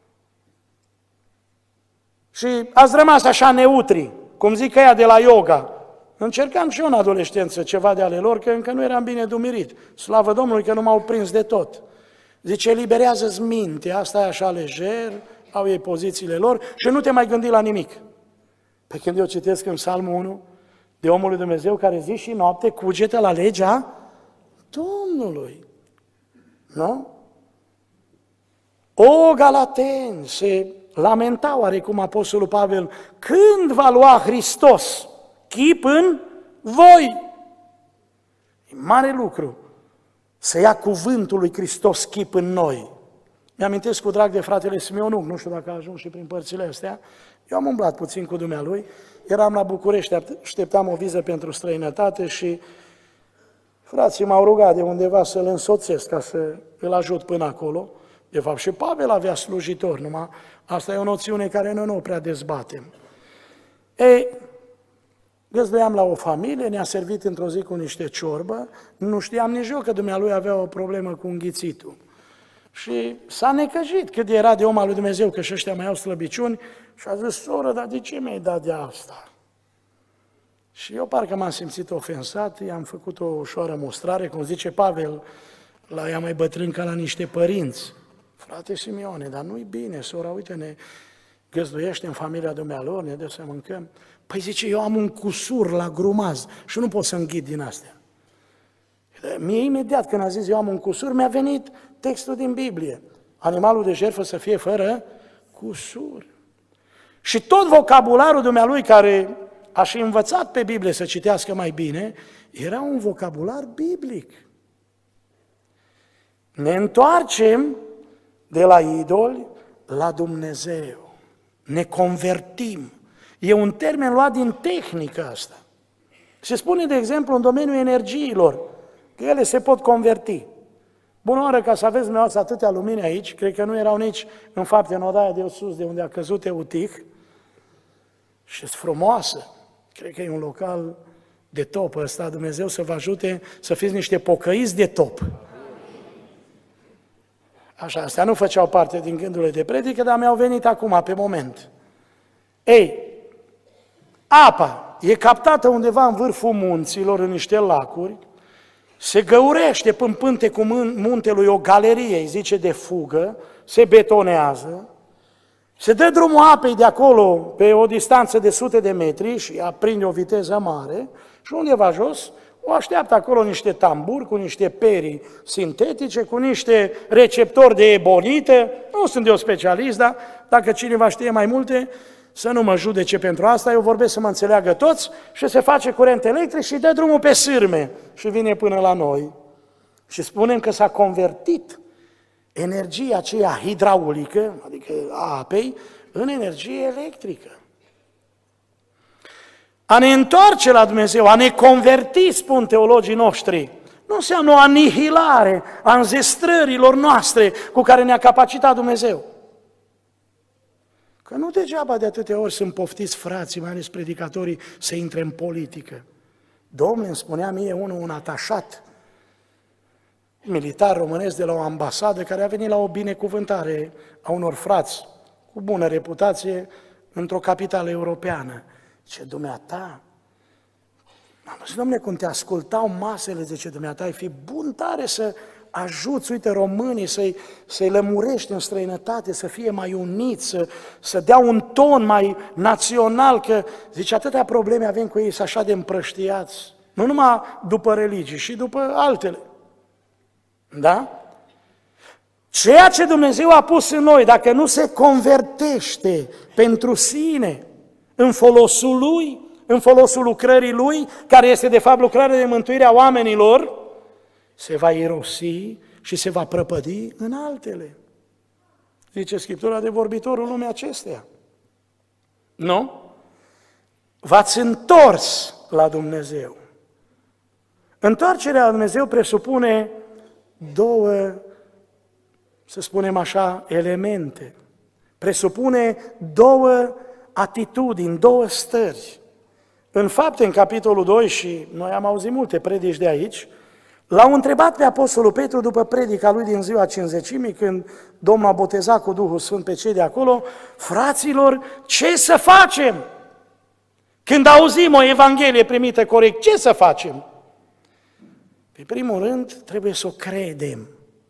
Și ați rămas așa neutri, cum zic ăia de la yoga. Încercam și eu în adolescență ceva de ale lor, că încă nu eram bine dumirit. Slavă Domnului că nu m-au prins de tot. Zice, eliberează-ți mintea, asta e așa lejer, au ei pozițiile lor și nu te mai gândi la nimic. Pe când eu citesc în Psalmul unu de omul lui Dumnezeu care zi și noapte cugetă la legea Domnului. Nu? O, Galateni, se lamenta oarecum Apostolul Pavel, când va lua Hristos chip în voi? E mare lucru să ia cuvântul lui Hristos chip în noi. Mi-amintesc cu drag de fratele Simeonuc, nu știu dacă a ajuns și prin părțile astea, eu am umblat puțin cu dumnealui, eram la București, așteptam o viză pentru străinătate și frații m-au rugat de undeva să-l însoțesc ca să îl ajut până acolo. De fapt și Pavel avea slujitor, numai asta e o noțiune care noi nu o prea dezbatem. Ei, găzduiam la o familie, ne-a servit într-o zi cu niște ciorbă, nu știam nici eu că dumnealui avea o problemă cu înghițitul. Și s-a necăjit cât era de om al lui Dumnezeu, că și ăștia mai au slăbiciuni, și a zis, soră, dar de ce mi-ai dat de asta? Și eu parcă m-am simțit ofensat, i-am făcut o ușoară mustrare, cum zice Pavel, la ea mai bătrân ca la niște părinți. Frate Simeone, dar nu-i bine, sora, uite, ne găzduiește în familia dumnealor, ne dă să mâncăm. Păi zice, eu am un cusur la grumaz și nu pot să înghit din astea. Mie imediat când a zis eu am un cusur, mi-a venit textul din Biblie. Animalul de jertfă să fie fără cusur. Și tot vocabularul dumnealui care a și învățat pe Biblie să citească mai bine, era un vocabular biblic. Ne întoarcem de la idoli la Dumnezeu. Ne convertim. E un termen luat din tehnică asta. Se spune, de exemplu, în domeniul energiilor, că ele se pot converti. Bună oară, ca să aveți dumneavoastră atâtea lumini aici, cred că nu erau nici în fapte în odaia de sus, de unde a căzut Eutih, și sunt frumoasă. Cred că e un local de top ăsta, Dumnezeu să vă ajute să fiți niște pocăiți de top. Așa, astea nu făceau parte din gândurile de predică, dar mi-au venit acum, pe moment. Ei, apa e captată undeva în vârful munților, în niște lacuri, se găurește până pântecul muntelui o galerie, îi zice, de fugă, se betonează, se dă drumul apei de acolo pe o distanță de sute de metri și ea prinde o viteză mare și undeva jos o așteaptă acolo niște tamburi cu niște perii sintetice, cu niște receptori de ebonită. Nu sunt eu specialist, dar dacă cineva știe mai multe, să nu mă judece pentru asta, eu vorbesc să mă înțeleagă toți și se face curent electric și dă drumul pe sârme și vine până la noi. Și spunem că s-a convertit energia aceea hidraulică, adică a apei, în energie electrică. A ne întoarce la Dumnezeu, a ne converti, spun teologii noștri, nu înseamnă o anihilare a înzestrărilor noastre cu care ne-a capacitat Dumnezeu. Că nu degeaba de atâtea ori sunt poftiți frații, mai ales predicatorii, să intre în politică. Domnule, îmi spunea mie unul, un atașat militar românesc de la o ambasadă care a venit la o binecuvântare a unor frați cu bună reputație într-o capitală europeană. Ce dumneata, am zis, domnule, cum te ascultau masele, zice, dumneata, ai fi bun tare să ajuți, uite, românii să-i, să-i lămurești în străinătate, să fie mai uniți, să, să dea un ton mai național, că, zice, atâtea probleme avem cu ei, să așa de împrăștiați, nu numai după religii, și după altele. Da? Ceea ce Dumnezeu a pus în noi, dacă nu se convertește pentru sine, în folosul Lui, în folosul lucrării Lui, care este de fapt lucrarea de mântuire a oamenilor, se va irosi și se va prăpădi în altele. Zice Scriptura de vorbitorul lumii acesteia. Nu? V-ați întors la Dumnezeu. Întoarcerea la Dumnezeu presupune două, să spunem așa, elemente. Presupune două atitudini, două stări. În Fapte, în capitolul doi, și noi am auzit multe predici de aici, l-au întrebat pe Apostolul Petru după predica lui din ziua Cincizecimii, când Domnul a botezat cu Duhul Sfânt pe cei de acolo, fraților, ce să facem? Când auzim o Evanghelie primită corect, ce să facem? Pe primul rând, trebuie să o credem.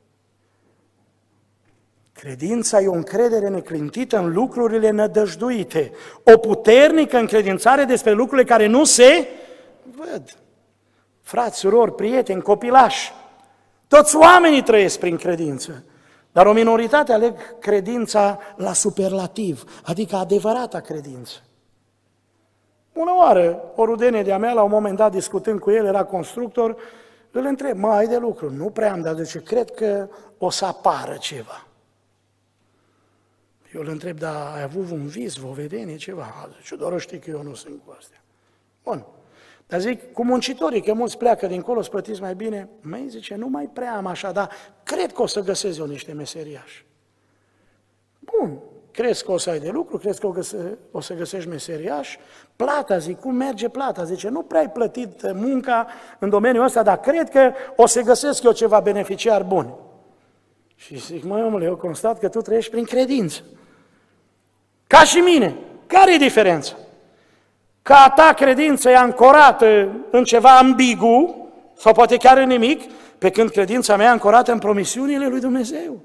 Credința e o încredere neclintită în lucrurile nădăjduite, o puternică încredințare despre lucrurile care nu se văd. Frați, surori, prieteni, copilași, toți oamenii trăiesc prin credință, dar o minoritate aleg credința la superlativ, adică adevărata credință. Bună oară, o rudenie de-a mea, la un moment dat, discutând cu el, era constructor, îl întreb, mă, ai de lucru? Nu prea am, dar zice, cred că o să apară ceva. Eu îl întreb, dar ai avut un vis, o vedenie, ceva? Zice, doar știi că eu nu sunt cu astea. Bun. Dar zic, cu muncitorii, că mulți pleacă dincolo, spătiți mai bine. Măi, zice, nu mai prea am așa, dar cred că o să găsesc eu niște meseriași. Bun, crezi că o să ai de lucru, crezi că o, găse, o să găsești meseriași? Plata, zic, cum merge plata? Zice, nu prea ai plătit munca în domeniul ăsta, dar cred că o să găsesc eu ceva beneficiar bun. Și zic, măi, omule, eu constat că tu trăiești prin credință. Ca și mine. Care e diferența? Că a ta credință e ancorată în ceva ambigu, sau poate chiar în nimic, pe când credința mea e ancorată în promisiunile lui Dumnezeu.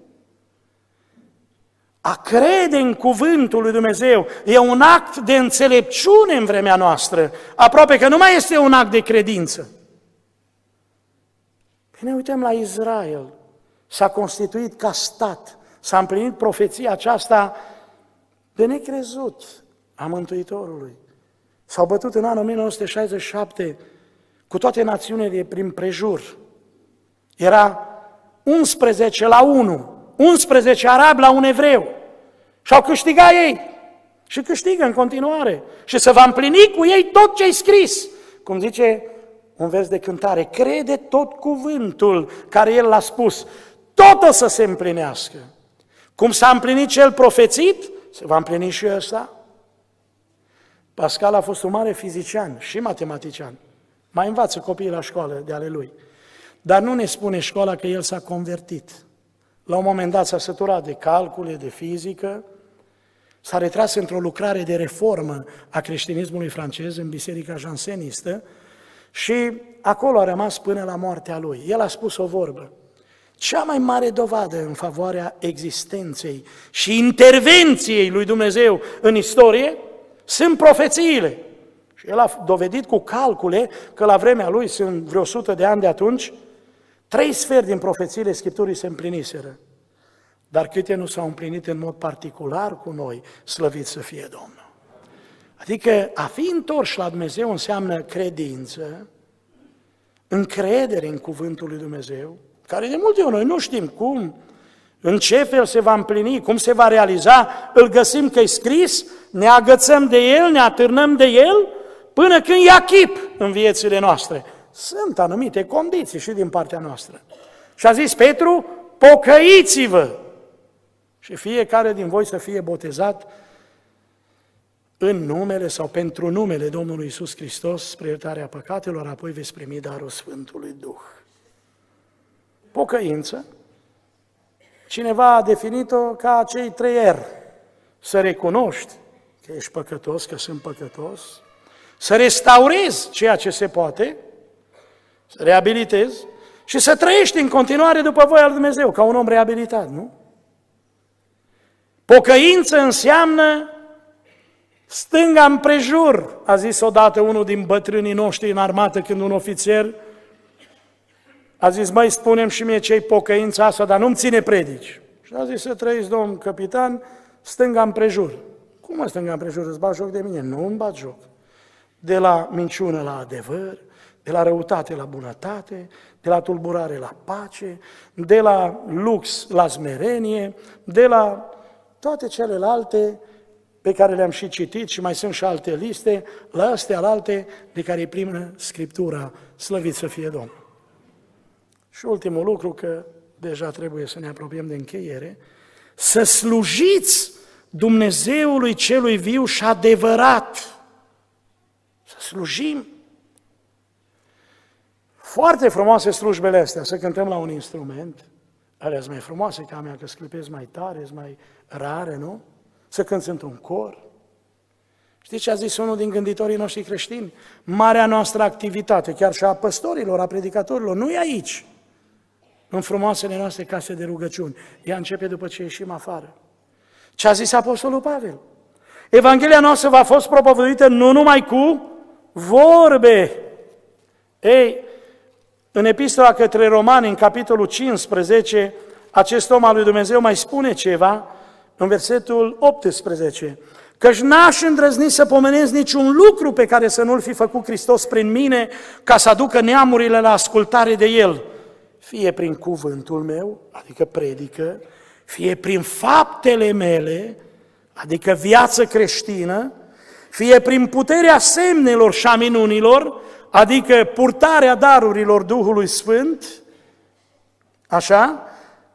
A crede în cuvântul lui Dumnezeu e un act de înțelepciune în vremea noastră, aproape că nu mai este un act de credință. Când ne uităm la Israel, s-a constituit ca stat, s-a împlinit profeția aceasta de necrezut a Mântuitorului. S-au bătut în anul o mie nouă sute șaizeci și șapte cu toate națiunile prin prejur. Era unsprezece la unu, unsprezece arabi la un evreu. Și au câștigat ei. Și câștigă în continuare. Și se va împlini cu ei tot ce-i scris. Cum zice un vers de cântare, crede tot cuvântul care el l-a spus. Tot o să se împlinească. Cum s-a împlinit cel profețit, se va împlini și ăsta. Pascal a fost un mare fizician și matematician. Mai învață copiii la școală de ale lui. Dar nu ne spune școala că el s-a convertit. La un moment dat s-a săturat de calcule, de fizică, s-a retras într-o lucrare de reformă a creștinismului francez în biserica jansenistă și acolo a rămas până la moartea lui. El a spus o vorbă. Cea mai mare dovadă în favoarea existenței și intervenției lui Dumnezeu în istorie sunt profețiile. Și el a dovedit cu calcule că la vremea lui, sunt vreo sută de ani de atunci, trei sferi din profețiile Scripturii se împliniseră. Dar câte nu s-au împlinit în mod particular cu noi, slăvit să fie Domnul. Adică a fi întorși la Dumnezeu înseamnă credință, încredere în cuvântul lui Dumnezeu, care de multe ori noi nu știm cum, în ce fel se va împlini, cum se va realiza, îl găsim că e scris, ne agățăm de el, ne atârnăm de el, până când ia chip în viețile noastre. Sunt anumite condiții și din partea noastră. Și a zis Petru, pocăiți-vă! Și fiecare din voi să fie botezat în numele sau pentru numele Domnului Iisus Hristos spre iertarea păcatelor, apoi veți primi darul Sfântului Duh. Pocăință, cineva a definit-o ca cei trei R. Să recunoști că ești păcătos, că sunt păcătos, să restaurezi ceea ce se poate, să reabilitezi și să trăiești în continuare după voia lui Dumnezeu, ca un om reabilitat, nu? Pocăință înseamnă stânga împrejur, a zis odată unul din bătrânii noștri în armată când un ofițer a zis, măi, spune-mi și mie ce-i pocăința asta, dar nu-mi ține predici. Și a zis, să trăiți, domn capitan, stânga împrejur. Cum mă stânga împrejur? Îți bat joc de mine? Nu îmi bat joc. De la minciună la adevăr, de la răutate la bunătate, de la tulburare la pace, de la lux la smerenie, de la toate celelalte pe care le-am și citit și mai sunt și alte liste, la astea alte de care îi primă Scriptura, slăvit să fie Domnul. Și ultimul lucru, că deja trebuie să ne apropiem de încheiere, să slujiți Dumnezeului celui viu și adevărat. Să slujim. Foarte frumoase slujbele astea, să cântăm la un instrument, alea sunt mai frumoase ca a mea, că sclipesc mai tare, sunt mai rare, nu? Să cânți într-un cor. Știți ce a zis unul din gânditorii noștri creștini? Marea noastră activitate, chiar și a păstorilor, a predicatorilor, nu e aici, în frumoasele noastre case de rugăciuni. Ea începe după ce ieșim afară. Ce a zis Apostolul Pavel? Evanghelia noastră va fost propovăduită nu numai cu vorbe. Ei, în epistola către Romani, în capitolul cincisprezece, acest om al lui Dumnezeu mai spune ceva, în versetul optsprezece, căci n-aș îndrăzni să pomenesc niciun lucru pe care să nu-l fi făcut Hristos prin mine, ca să aducă neamurile la ascultare de El, fie prin cuvântul meu, adică predică, fie prin faptele mele, adică viață creștină, fie prin puterea semnelor și a minunilor, adică purtarea darurilor Duhului Sfânt, așa,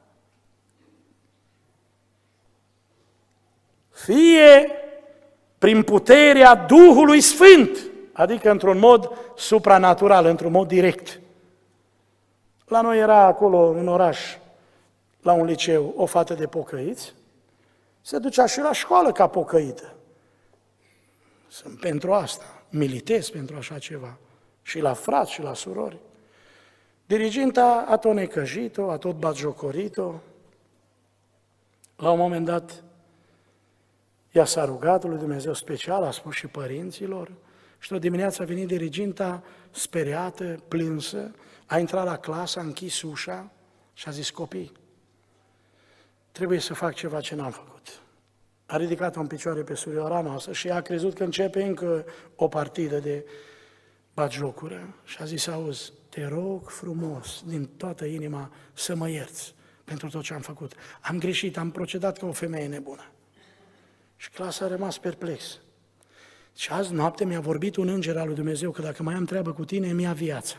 fie prin puterea Duhului Sfânt, adică într-un mod supranatural, într-un mod direct. La noi era acolo, în oraș, la un liceu, o fată de pocăiți, se ducea și la școală ca pocăită. Sunt pentru asta, militez pentru așa ceva. Și la frați și la surori. Diriginta a tot necăjit-o, a tot batjocorit-o. La un moment dat, ea s-a rugat lui Dumnezeu special, a spus și părinților, și o dimineață a venit diriginta speriată, plânsă, a intrat la clasă, a închis ușa și a zis, copii, trebuie să fac ceva ce n-am făcut. a ridicat-o în picioare pe surioara noastră și a crezut că începe încă o partidă de batjocură. Și a zis, auzi, te rog frumos, din toată inima, să mă ierți pentru tot ce am făcut. Am greșit, am procedat ca o femeie nebună. Și clasa a rămas perplex. Și azi noapte mi-a vorbit un înger al lui Dumnezeu că dacă mai am treabă cu tine, mi-a viața.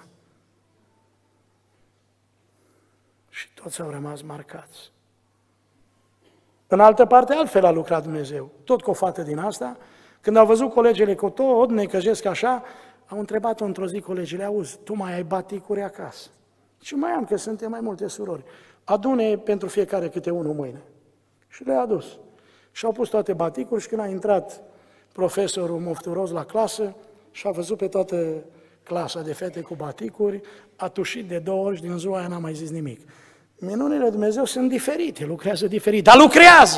Și toți au rămas marcați. În altă parte, altfel a lucrat Dumnezeu. Tot cu o fată din asta, când au văzut colegele că tot necăjesc așa, au întrebat-o într-o zi colegele, auzi, tu mai ai baticuri acasă? Și mai am, că suntem mai multe surori. Adune pentru fiecare câte unul mâine. Și le-a adus. Și au pus toate baticuri și când a intrat profesorul mofturos la clasă și a văzut pe toată clasa de fete cu baticuri, a tușit de două ori și din ziua aia n-a mai zis nimic. Minunile lui Dumnezeu sunt diferite, lucrează diferit, dar lucrează!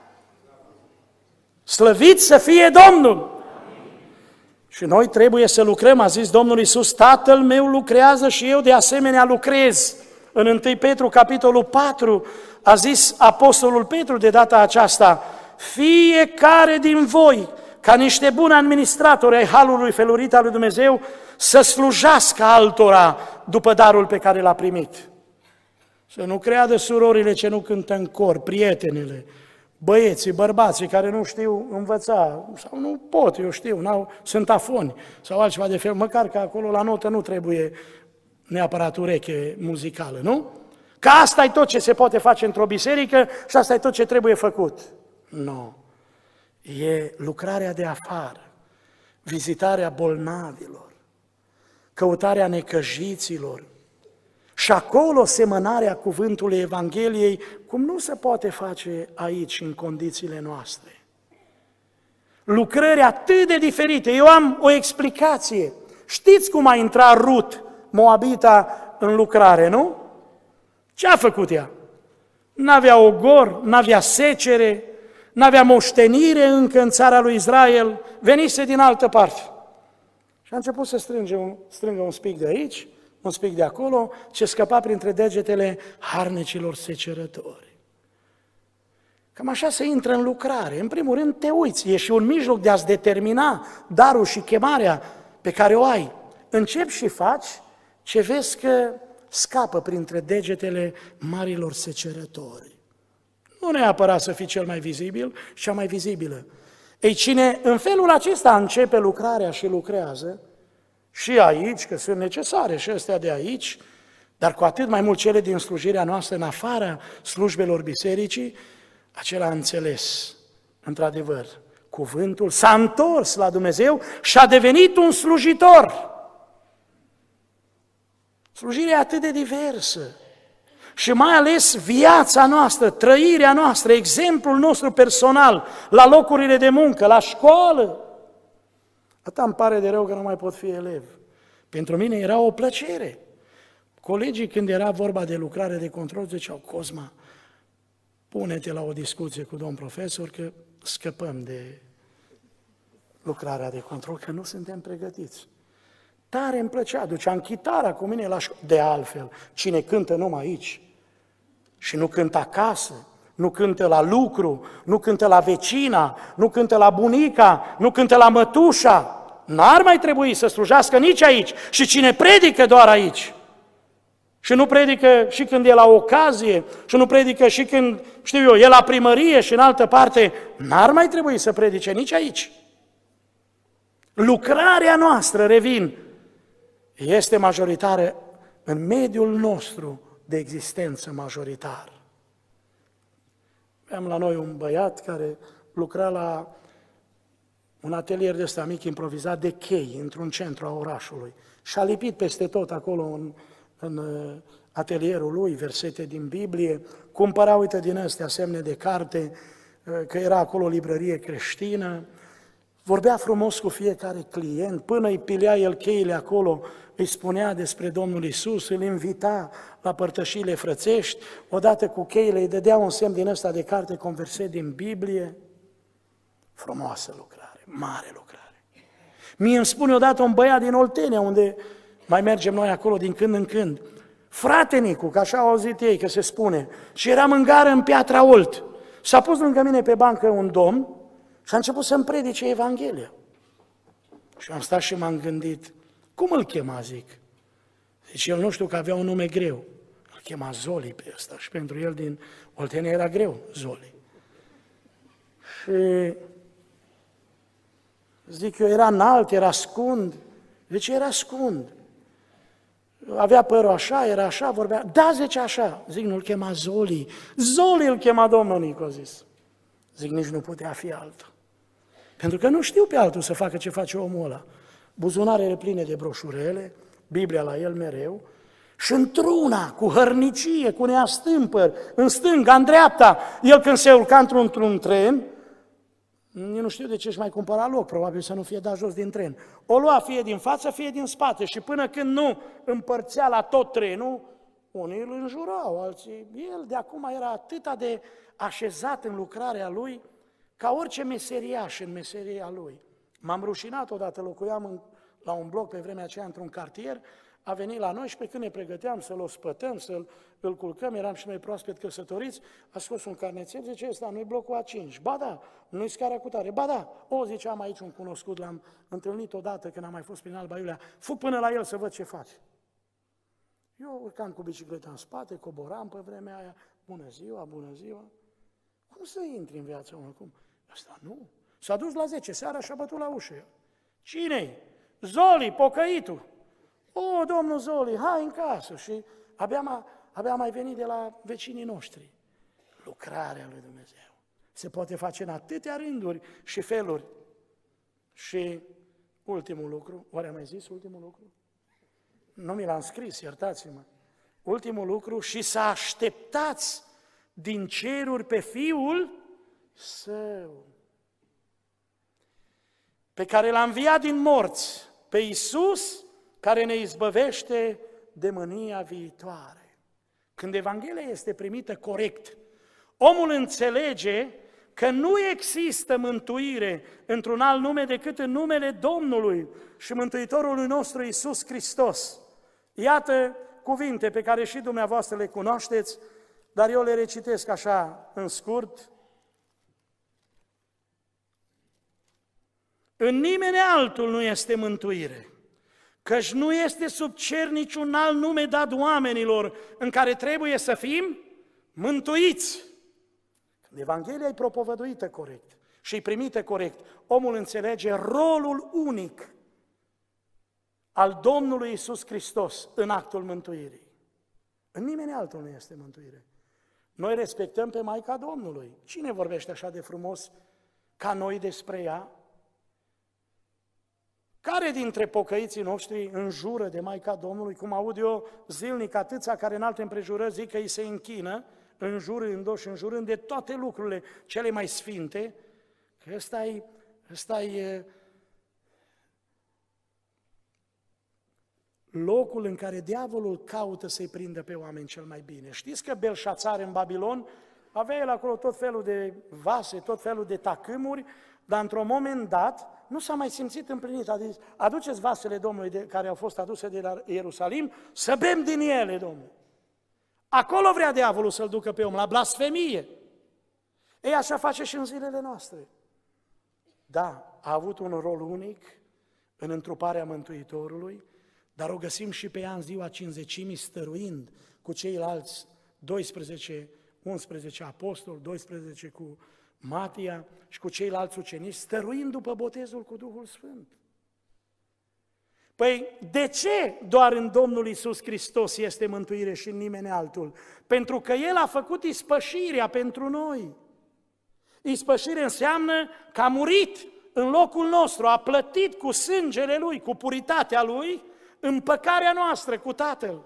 Slăvit să fie Domnul! Și noi trebuie să lucrăm, a zis Domnul Iisus, Tatăl meu lucrează și eu de asemenea lucrez. În întâi Petru, capitolul patru, a zis Apostolul Petru de data aceasta, fiecare din voi, ca niște buni administratori ai halului felurit al lui Dumnezeu, să slujească altora după darul pe care l-a primit. Să nu creadă surorile ce nu cântă în cor, prietenele, băieții, bărbații care nu știu învăța, sau nu pot, eu știu, n-au, sunt afoni, sau altceva de fel, măcar că acolo la notă nu trebuie neapărat ureche muzicală, nu? Că asta e tot ce se poate face într-o biserică și asta e tot ce trebuie făcut. Nu. E lucrarea de afară, vizitarea bolnavilor, căutarea necăjiților și acolo semănarea cuvântului Evangheliei, cum nu se poate face aici, în condițiile noastre. Lucrări atât de diferite. Eu am o explicație. Știți cum a intrat Rut, Moabita, în lucrare, nu? Ce a făcut ea? N-avea ogor, n-avea secere, n-avea moștenire încă în țara lui Israel, venise din altă parte. Și a început să strânge un, strângă un spic de aici, un spic de acolo, ce scăpa printre degetele harnicilor secerători. Cam așa se intră în lucrare. În primul rând te uiți, e și un mijloc de a-ți determina darul și chemarea pe care o ai. Începi și faci ce vezi că scapă printre degetele marilor secerători. Nu neapărat să fii cel mai vizibil, ci cea mai vizibilă. Ei, cine în felul acesta începe lucrarea și lucrează, și aici, că sunt necesare și astea de aici, dar cu atât mai mult cele din slujirea noastră în afara slujbelor bisericii, acela a înțeles, într-adevăr, cuvântul, s-a întors la Dumnezeu și a devenit un slujitor. Slujirea atât de diversă și mai ales viața noastră, trăirea noastră, exemplul nostru personal, la locurile de muncă, la școală. Atât îmi pare de rău că nu mai pot fi elev. Pentru mine era o plăcere. Colegii, când era vorba de lucrare de control, ziceau, Cosma, pune-te la o discuție cu domn profesor că scăpăm de lucrarea de control, că nu suntem pregătiți. Tare îmi plăcea, duceam chitara cu mine la școală. De altfel, cine cântă numai aici și nu cântă acasă, nu cântă la lucru, nu cântă la vecina, nu cântă la bunica, nu cântă la mătușa, n-ar mai trebui să slujească nici aici. Și cine predică doar aici, și nu predică și când e la ocazie, și nu predică și când, știu eu, e la primărie și în altă parte, n-ar mai trebui să predice nici aici. Lucrarea noastră, revin, este majoritară în mediul nostru de existență majoritar. Aveam la noi un băiat care lucra la un atelier de ăsta mic improvizat de chei într-un centru a orașului și a lipit peste tot acolo în, în atelierul lui versete din Biblie, cumpăra, uite, din astea semne de carte, că era acolo o librărie creștină, vorbea frumos cu fiecare client, până îi pilea el cheile acolo, îi spunea despre Domnul Iisus, îl invita la părtășiile frățești, odată cu cheile îi dădea un semn din ăsta de carte cu un verset din Biblie. Frumoasă lucrare, mare lucrare. Mie îmi spune odată un băiat din Oltenia, unde mai mergem noi acolo din când în când, frate Nicu, că așa au auzit ei că se spune, și eram în gară în Piatra Olt, S-a pus lângă mine pe bancă un domn și a început să-mi predice Evanghelia. Și am stat și m-am gândit, cum îl chema, zic? Deci el nu știu că avea un nume greu. Îl chema Zoli pe ăsta și pentru el din Oltenia era greu, Zoli. Și zic eu, era înalt, era scund. Deci era scund. Avea părul așa, era așa, vorbea, da, zice așa. Zic, nu-l chema Zoli. Zoli îl chema Domnul Nico, zis. Zic, nici nu putea fi altul. Pentru că nu știu pe altul să facă ce face omul ăla. Buzunarele pline de broșurele, Biblia la el mereu, și într-una, cu hărnicie, cu neastâmpăr, în stânga, în dreapta, el când se urca într-un, într-un tren, eu nu știu de ce își mai cumpăra loc, probabil să nu fie dat jos din tren. O lua fie din față, fie din spate și până când nu împărțea la tot trenul, unii îl înjurau, alții, el de acum era atât de așezat în lucrarea lui, ca orice meseriaș în meseria lui. M-am rușinat odată, locuiam în, la un bloc pe vremea aceea într-un cartier, a venit la noi și pe când ne pregăteam să-l ospătăm, să-l îl culcăm, eram și noi proaspet căsătoriți, a scos un carnețel, zice, ăsta nu-i blocul A cinci, ba da, nu-i scara cu tare, ba da, o, zice, am aici un cunoscut, l-am întâlnit odată când am mai fost prin Alba Iulia, fug până la el să văd ce face. Eu urcam cu bicicleta în spate, coboram pe vremea aia, bună ziua, bună ziua, cum să intri în viața unui cum? Asta nu. S-a dus la zece seara și a bătut la ușă. Cine-i? Zoli, pocăitul. O, domnul Zoli, hai în casă. Și abia, mai, abia mai venit de la vecinii noștri. Lucrarea lui Dumnezeu se poate face în atâtea rânduri și feluri. Și ultimul lucru, oare am mai zis ultimul lucru? Nu mi l-am scris, iertați-mă. Ultimul lucru, și să așteptați din ceruri pe Fiul Său, pe care l-a înviat din morți, pe Iisus, care ne izbăvește de mânia viitoare. Când Evanghelia este primită corect, omul înțelege că nu există mântuire într-un alt nume decât în numele Domnului și Mântuitorului nostru Iisus Hristos. Iată cuvinte pe care și dumneavoastră le cunoașteți, dar eu le recitesc așa în scurt. În nimeni altul nu este mântuire, căci nu este sub cer niciun alt nume dat oamenilor în care trebuie să fim mântuiți. Când Evanghelia e propovăduită corect și e primită corect, omul înțelege rolul unic al Domnului Iisus Hristos în actul mântuirii. În nimeni altul nu este mântuire. Noi respectăm pe Maica Domnului. Cine vorbește așa de frumos ca noi despre ea? Care dintre pocăiții noștri înjură de Maica Domnului, cum aud eu zilnic atâția care în alte împrejurări zic că îi se închină, înjurând-o și înjurând de toate lucrurile cele mai sfinte, că ăsta e, ăsta e locul în care diavolul caută să-i prindă pe oameni cel mai bine. Știți că Belșațar în Babilon avea el acolo tot felul de vase, tot felul de tacâmuri, dar într-un moment dat nu s-a mai simțit împlinit. A zis, aduceți vasele Domnului de, care au fost aduse de la Ierusalim, să bem din ele, Domnul. Acolo vrea diavolul să-l ducă pe om, la blasfemie. Ei, așa face și în zilele noastre. Da, a avut un rol unic în întruparea Mântuitorului, dar o găsim și pe ea în ziua Cincizecimii, stăruind cu ceilalți doisprezece, unsprezece apostoli, doisprezece cu Matia și cu ceilalți ucenici, stăruind după botezul cu Duhul Sfânt. Păi de ce doar în Domnul Iisus Hristos este mântuire și în nimeni altul? Pentru că El a făcut ispășirea pentru noi. Ispășire înseamnă că a murit în locul nostru, a plătit cu sângele Lui, cu puritatea Lui, împăcarea noastră cu Tatăl.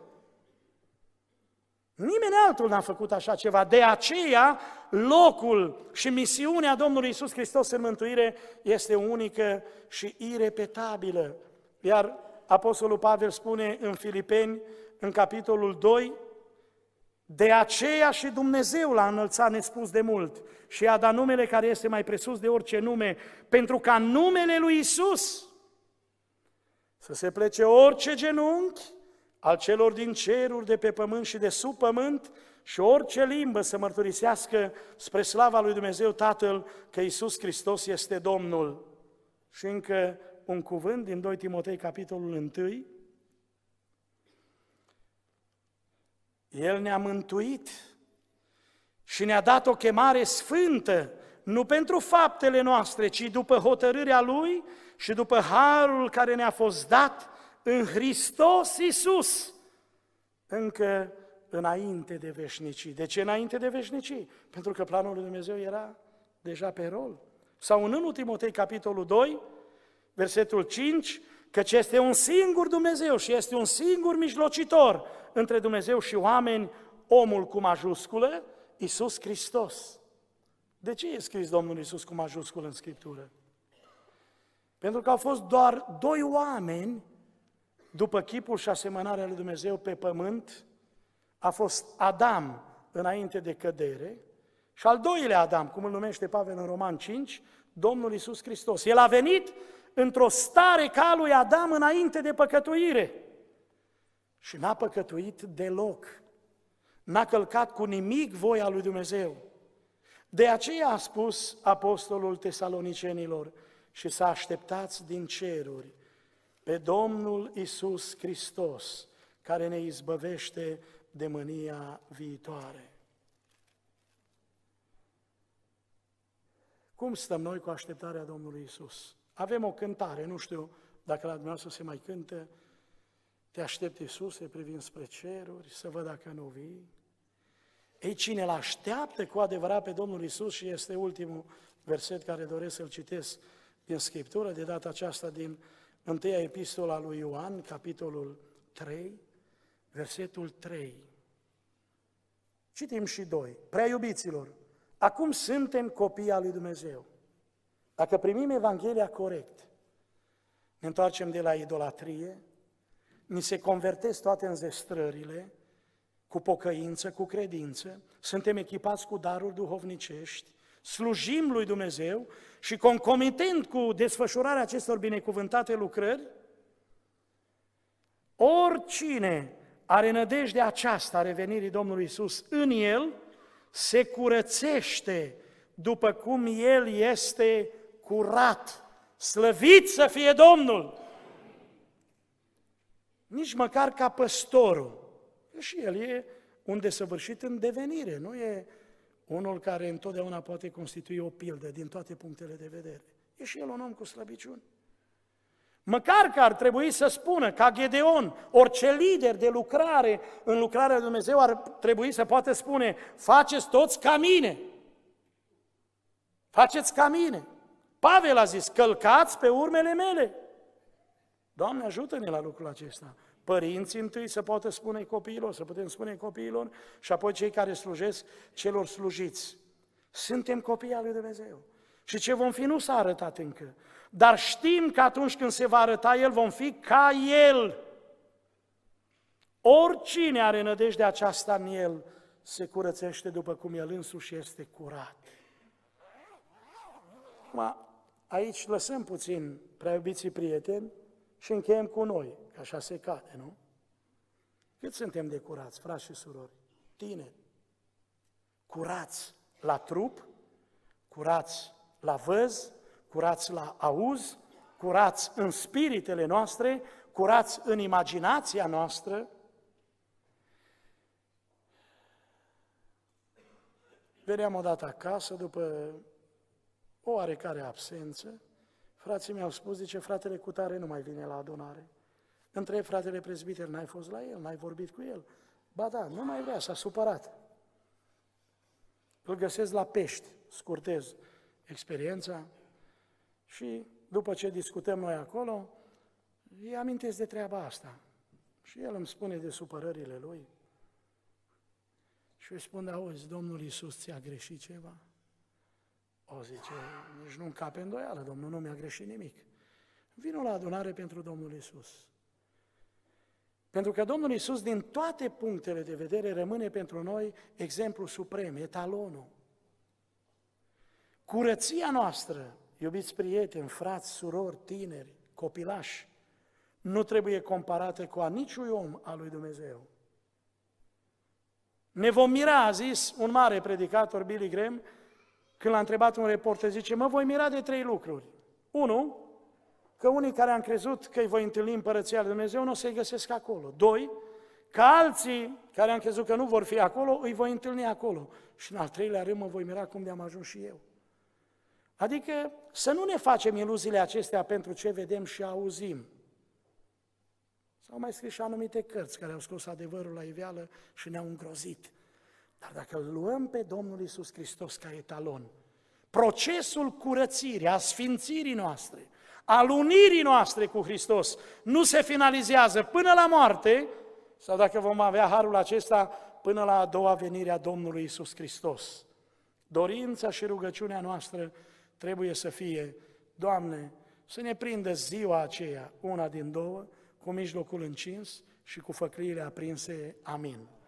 Nimeni altul n-a făcut așa ceva. De aceea, locul și misiunea Domnului Iisus Hristos în mântuire este unică și irepetabilă. Iar Apostolul Pavel spune în Filipeni, în capitolul doi, de aceea și Dumnezeu l-a înălțat nespus de mult și i-a dat numele care este mai presus de orice nume, pentru ca numele lui Iisus să se plece orice genunchi, al celor din ceruri, de pe pământ și de sub pământ, și orice limbă să mărturisească spre slava lui Dumnezeu Tatăl că Iisus Hristos este Domnul. Și încă un cuvânt din doi Timotei, capitolul unu. El ne-a mântuit și ne-a dat o chemare sfântă, nu pentru faptele noastre, ci după hotărârea Lui și după harul care ne-a fost dat în Hristos Iisus, încă înainte de veșnicii. De ce înainte de veșnicii? Pentru că planul lui Dumnezeu era deja pe rol. Sau în unu Timotei, capitolul doi, versetul cinci, căci este un singur Dumnezeu și este un singur mijlocitor între Dumnezeu și oameni, omul cu majusculă, Iisus Hristos. De ce e scris Domnul Iisus cu majusculă în Scriptură? Pentru că au fost doar doi oameni după chipul și asemănarea lui Dumnezeu pe pământ. A fost Adam înainte de cădere și al doilea Adam, cum îl numește Pavel în Roman cinci, Domnul Iisus Hristos. El a venit într-o stare ca a lui Adam înainte de păcătuire și n-a păcătuit deloc. N-a călcat cu nimic voia lui Dumnezeu. De aceea a spus apostolul tesalonicenilor: și să așteptați din ceruri pe Domnul Iisus Hristos, care ne izbăvește de mânia viitoare. Cum stăm noi cu așteptarea Domnului Iisus? Avem o cântare, nu știu dacă la dumneavoastră se mai cântă: te aștept, Iisuse, privind spre ceruri, să văd dacă nu vii. Ei, cine îl așteaptă cu adevărat pe Domnul Iisus, și este ultimul verset care doresc să-l citesc din Scriptură, de data aceasta din întâia epistola lui Ioan, capitolul trei, versetul trei. Citim și doi. Prea iubiților, acum suntem copii al lui Dumnezeu. Dacă primim Evanghelia corect, ne întoarcem de la idolatrie, ni se convertesc toate înzestrările, cu pocăință, cu credință, suntem echipați cu daruri duhovnicești, slujim lui Dumnezeu și concomitent cu desfășurarea acestor binecuvântate lucrări, oricine are nădejdea aceasta a revenirii Domnului Iisus în el, se curățește după cum el este curat. Slăvit să fie Domnul! Nici măcar ca păstorul. Și el e un desăvârșit în devenire, nu e unul care întotdeauna poate constitui o pildă din toate punctele de vedere. E și el un om cu slăbiciuni. Măcar că ar trebui să spună, ca Gedeon, orice lider de lucrare în lucrarea lui Dumnezeu ar trebui să poată spune: faceți toți ca mine. Faceți ca mine. Pavel a zis: călcați pe urmele mele. Doamne, ajută-ne la lucrul acesta. Părinții întâi să poată spune copiilor, să putem spune copiilor, și apoi cei care slujesc celor slujiți. Suntem copii al lui Dumnezeu. Și ce vom fi nu s-a arătat încă. Dar știm că atunci când se va arăta El, vom fi ca El. Oricine are nădejdea aceasta în El, se curățește după cum El însuși este curat. Acum, aici lăsăm puțin, prea iubiții prieteni, și încheiem cu noi, că așa se cade, nu? Cât suntem de curați, frați și surori, tineri, curați la trup, curați la văz, curați la auz, curați în spiritele noastre, curați în imaginația noastră. Veneam odată acasă, după o oarecare absență, frații mi-au spus, zice, fratele cutare nu mai vine la adunare. Întreb fratele prezbiter, n-ai fost la el, n-ai vorbit cu el? Ba da, nu mai vrea, s-a supărat. Îl găsesc la Pești, scurtez experiența, și după ce discutăm noi acolo, îi amintesc de treaba asta. Și el îmi spune de supărările lui. Și îi spun, auzi, Domnul Iisus ți-a greșit ceva? O, zice, nici nu încape îndoială, Domnul nu mi-a greșit nimic. Vino la adunare pentru Domnul Iisus. Pentru că Domnul Iisus, din toate punctele de vedere, rămâne pentru noi exemplu suprem, etalonul. Curăția noastră, iubiți prieteni, frați, surori, tineri, copilași, nu trebuie comparate cu a niciui om al lui Dumnezeu. Ne vom mira, a zis un mare predicator, Billy Graham, când l-a întrebat un reporter, zice, mă voi mira de trei lucruri. Unu, că unii care am crezut că îi voi întâlni împărăția lui Dumnezeu nu o să-i găsesc acolo. Doi, că alții care am crezut că nu vor fi acolo, îi voi întâlni acolo. Și în al treilea rând mă voi mira cum de-am ajuns și eu. Adică să nu ne facem iluziile acestea pentru ce vedem și auzim. S-au mai scris și anumite cărți care au scos adevărul la iveală și ne-au îngrozit. Dar dacă îl luăm pe Domnul Iisus Hristos ca etalon, procesul curățirii, a sfințirii noastre, al unirii noastre cu Hristos, nu se finalizează până la moarte, sau dacă vom avea harul acesta, până la a doua venire a Domnului Iisus Hristos. Dorința și rugăciunea noastră trebuie să fie, Doamne, să ne prindă ziua aceea, una din două, cu mijlocul încins și cu făcliile aprinse. Amin.